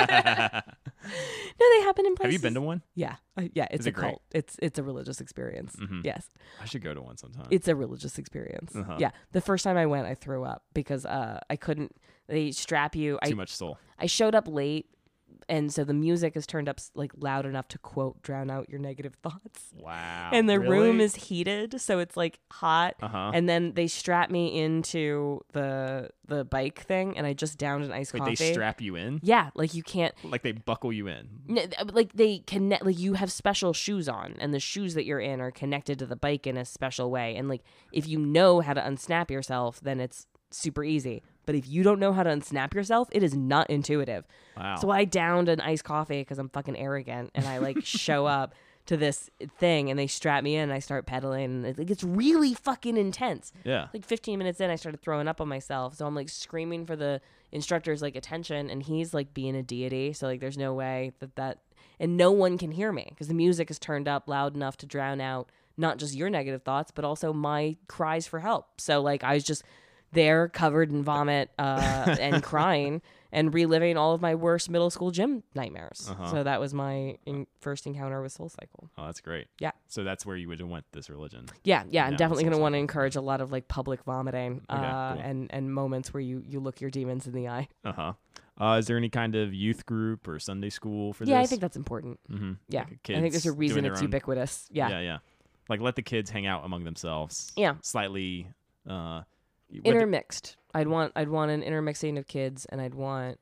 happen in places. Have you been to one? Yeah. Yeah, it's Is it a cult. It's a religious experience. Mhm. Yes. I should go to one sometime. It's a religious experience. Uh-huh. Yeah. The first time I went, I threw up because I couldn't. They strap you. Too much soul. I showed up late, and so the music is turned up like loud enough to quote drown out your negative thoughts. Wow. And the room Really? is heated, so it's like hot. Uh-huh. And then they strap me into the bike thing, and I just downed an iced Wait, coffee. they strap you in? Yeah, like you can't. Like they buckle you in? Like they connect. Like you have special shoes on, and the shoes that you're in are connected to the bike in a special way. And like if you know how to unsnap yourself, then it's super easy. But if you don't know how to unsnap yourself, it is not intuitive. Wow. So I downed an iced coffee because I'm fucking arrogant, and I like show up to this thing, and they strap me in, and I start pedaling, and it's really fucking intense. Yeah. Like 15 minutes in, I started throwing up on myself, so I'm like screaming for the instructor's like attention, and he's like being a deity, so like there's no way that and no one can hear me because the music is turned up loud enough to drown out not just your negative thoughts, but also my cries for help. So like I was just there covered in vomit and crying and reliving all of my worst middle school gym nightmares. Uh-huh. So that was my first encounter with Soul Cycle. Oh, that's great. Yeah. So that's where you would have went this religion. Yeah, I'm definitely Soul going to want to Cycle. encourage a lot of like public vomiting Okay, cool. and moments where you look your demons in the eye. Uh-huh. Is there any kind of youth group or Sunday school for this? Yeah, I think that's important. Mm-hmm. Yeah, Like I think there's a kids reason doing their it's own- ubiquitous. Yeah. Yeah. Like let the kids hang out among themselves. Yeah. Slightly Intermixed. I'd want an intermixing of kids, and I'd want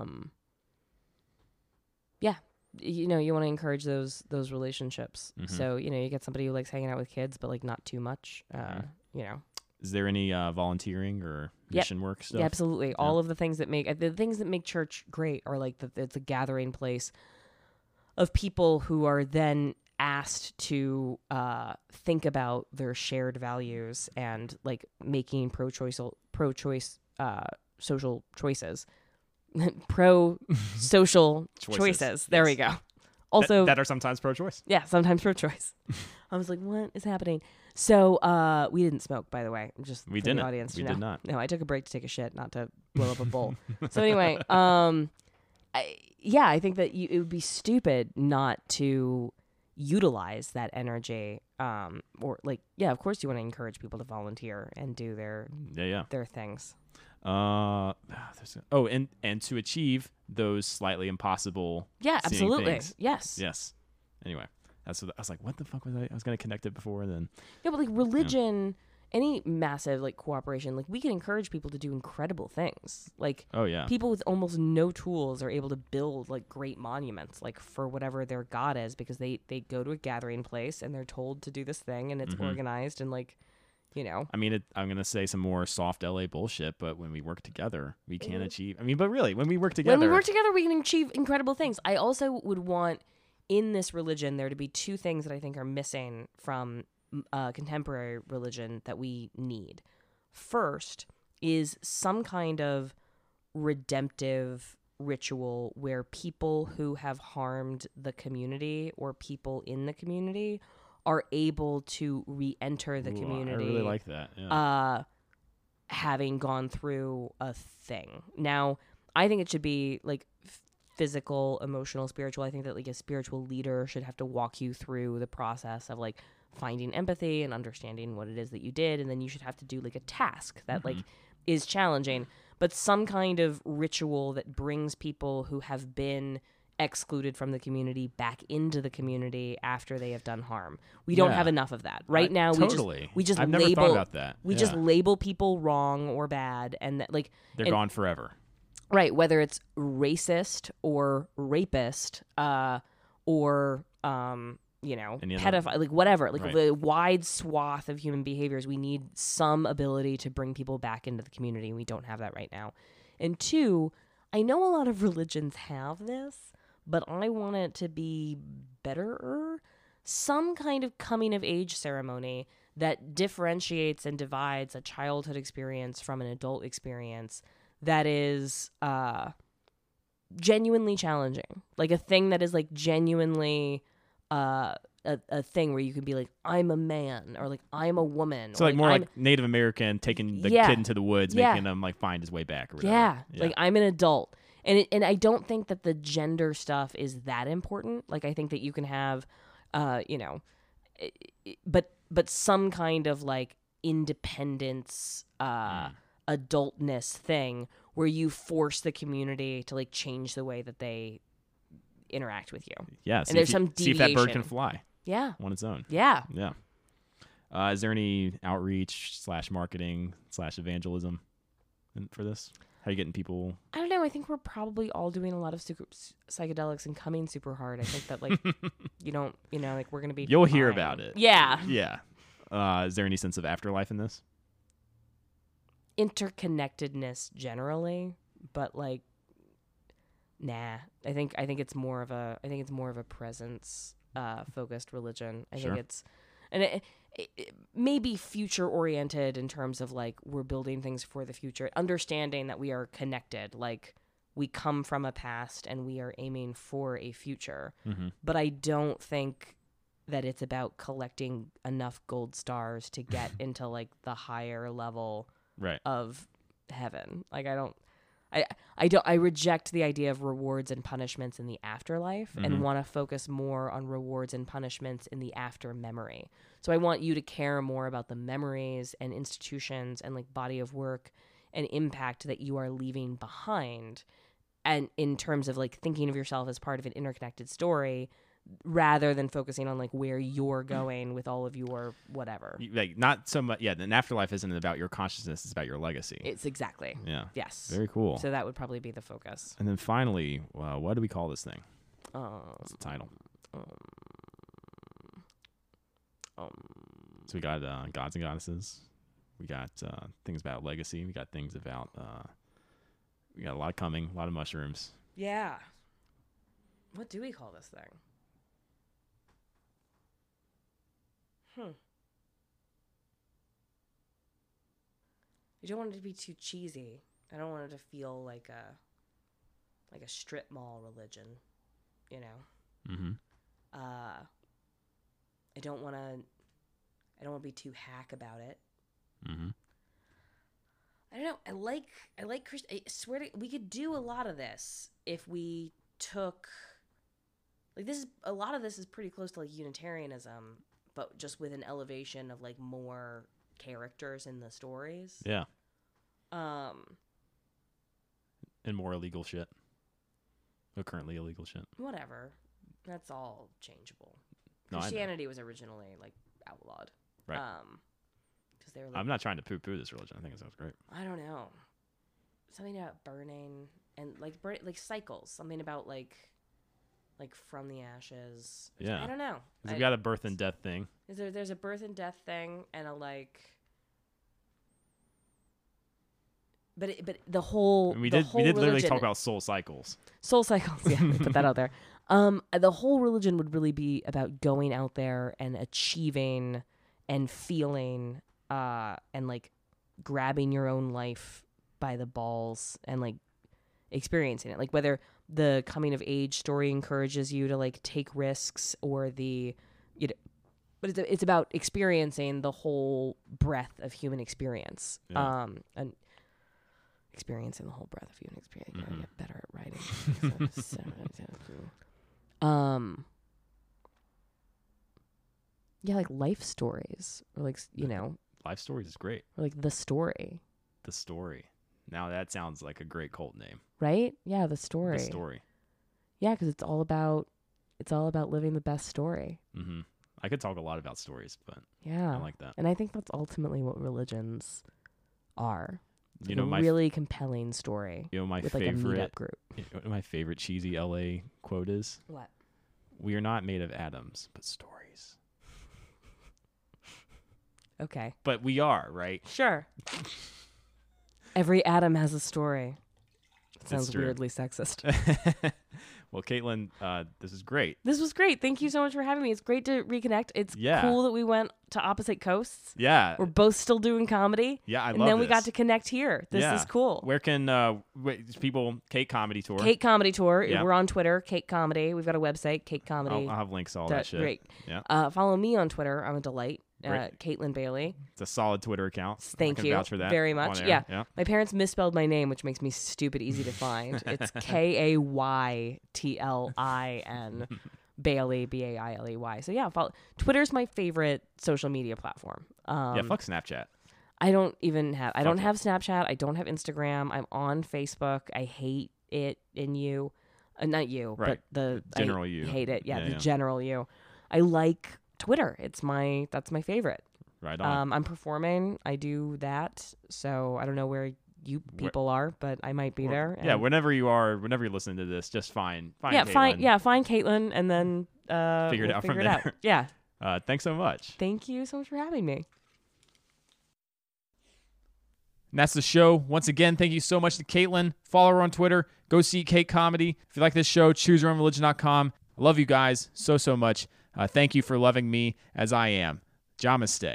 you want to encourage those relationships. Mhm. So you get somebody who likes hanging out with kids, but like not too much. Is there any volunteering or Yep. mission work stuff? Yeah, absolutely. All of the things that make church great are like that it's a gathering place of people who are then asked to think about their shared values and like making pro-choice social choices. Pro-social choices. There we go. Also, that are sometimes pro-choice. yeah, sometimes pro-choice. I was like, what is happening? So we didn't smoke, by the way. Just We for didn't. The audience to We know. did not. No, I took a break to take a shit, not to blow up a bowl. So anyway, I think that it would be stupid not to utilize that energy. Or like, yeah, of course you want to encourage people to volunteer and do their things. And to achieve those slightly impossible. Yeah, seeming absolutely. things. Yes. Anyway, that's what I was like. What the fuck was I? I was gonna connect it before, and then Yeah, but like religion, any massive like cooperation, like we can encourage people to do incredible things. Like oh yeah, people with almost no tools are able to build like great monuments, like for whatever their god is, because they go to a gathering place and they're told to do this thing, and it's organized and like, I mean, I'm gonna say some more soft LA bullshit, but when we work together, we can achieve. I mean, but really, when we work together, we can achieve incredible things. I also would want in this religion there to be two things that I think are missing from contemporary religion that we need. First is some kind of redemptive ritual where people who have harmed the community or people in the community are able to re-enter the community. I really like that. Yeah. Having gone through a thing. Now, I think it should be like physical, emotional, spiritual. I think that like a spiritual leader should have to walk you through the process of like finding empathy and understanding what it is that you did, and then you should have to do like a task that like is challenging, but some kind of ritual that brings people who have been excluded from the community back into the community after they have done harm. We don't Yeah. have enough of that right now. Totally. We just I've label. never thought about that. We Yeah. just label people wrong or bad, and that, like They're and- gone forever. right, whether it's racist or rapist, or Any other- pedophile, like whatever, like Right. the wide swath of human behaviors. We need some ability to bring people back into the community, and we don't have that right now. And two, I know a lot of religions have this, but I want it to be better. Some kind of coming of age ceremony that differentiates and divides a childhood experience from an adult experience that is genuinely challenging. Like a thing that is like genuinely a thing where you can be like, I'm a man, or like I'm a woman. So or like more I'm, like Native American taking the Yeah. kid into the woods, Yeah. making him like find his way back or whatever. yeah, like I'm an adult. And I don't think that the gender stuff is that important. Like I think that you can have but some kind of like independence adultness thing where you force the community to like change the way that they interact with you. Yeah. And there's some see if that bird deviation. can fly Yeah. on its own. Yeah. Yeah. Is there any outreach / marketing / evangelism for this? How are you getting people? I don't know. I think we're probably all doing a lot of psychedelics and coming super hard. I think that like you don't, like we're going to be You'll hear fine. about it. Yeah. Yeah. Is there any sense of afterlife in this? Interconnectedness generally, but like nah. I think it's more of a presence focused religion. I Sure. think it's and it may be future oriented in terms of like we're building things for the future, understanding that we are connected, like we come from a past and we are aiming for a future. Mm-hmm. But I don't think that it's about collecting enough gold stars to get into like the higher level Right. of heaven. Like I reject the idea of rewards and punishments in the afterlife Mhm. and want to focus more on rewards and punishments in the after memory. So I want you to care more about the memories and institutions and like body of work and impact that you are leaving behind, and in terms of like thinking of yourself as part of an interconnected story rather than focusing on like where you're going with all of your whatever. Like not so much. Yeah. An afterlife isn't about your consciousness. It's about your legacy. It's exactly. Yeah. Yes. Very cool. So that would probably be the focus. And then finally, what do we call this thing? Um, What's the title? um, So we got gods and goddesses. We got things about legacy. We got things about. We got a lot coming. A lot of mushrooms. yeah. What do we call this thing? You don't want it to be too cheesy. I don't want it to feel like a strip mall religion, you know. Mm-hmm. I don't want to be too hack about it. Mm-hmm. I don't know. I like Christ. I swear to, we could do a lot of this if we took like this is a lot of this is pretty close to like Unitarianism, but just with an elevation of like more characters in the stories. Yeah. And more illegal shit. Or currently illegal shit. Whatever. That's all changeable. No, I know. Christianity was originally like outlawed. Right. Because they were like, I'm not trying to poo-poo this religion. I think it sounds great. I don't know. Something about burning and like like cycles. Something about like from the ashes. Yeah. I don't know. We've got a birth and death thing. There's a birth and death thing and a like. But the whole And we the did whole literally religion- talk about soul cycles. soul cycles. Yeah, we put that out there. The whole religion would really be about going out there and achieving and feeling and like grabbing your own life by the balls and like experiencing it. Like whether the coming of age story encourages you to like take risks or but it's about experiencing the whole breadth of human experience. Yeah. And experiencing the whole breadth of human experience. I gotta get better at writing. Yeah, like life stories, or like Life stories is great. or like the story, The story. Now that sounds like a great cult name. right? Yeah, the story. The story. Yeah, because it's all about living the best story. Mm-hmm. I could talk a lot about stories, but yeah, I like that. And I think that's ultimately what religions are. It's You like know, a really compelling story. You know, my with like a favorite meetup group. you know what my favorite cheesy LA quote is? What? We are not made of atoms, but stories. Okay. But we are, right? Sure. Every atom has a story. Sounds true. weirdly sexist. Well, Caitlin, this is great. This was great. Thank you so much for having me. It's great to reconnect. It's cool that we went to opposite coasts. Yeah. We're both still doing comedy. Yeah, I love And then we this. got to connect here. This is cool. Where can people, Cake Comedy Tour? Cake Comedy Tour. Yeah. We're on Twitter, Cake Comedy. We've got a website, Cake Comedy. I'll have links to all that shit. Great. Yeah. Follow me on Twitter. I'm a delight. Great. Caitlin Bailey. It's a solid Twitter account. Thank I can you vouch for that very on much. air. Yeah. My parents misspelled my name, which makes me stupid easy to find. It's Kaytlin Bailey, Bailey. So yeah, Twitter's my favorite social media platform. Yeah, fuck Snapchat. I don't have Snapchat. I don't have Instagram. I'm on Facebook. I hate it in you. Not you, Right. but the General I you. hate it. Yeah, the Yeah. general you. I like Twitter. That's my favorite. Right on. I'm performing. I do that. So I don't know where you people are, but I might be there. Yeah, whenever you're listening to this, just find yeah, Caitlin. find Caitlin and then Figure it out from there. Yeah. Thanks so much. Thank you so much for having me. And that's the show. Once again, thank you so much to Caitlin. Follow her on Twitter. Go see Cake Comedy. If you like this show, chooseyourownreligion.com. I love you guys so much. Thank you for loving me as I am. Namaste.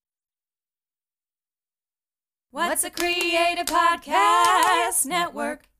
What's a Creative Podcast Network?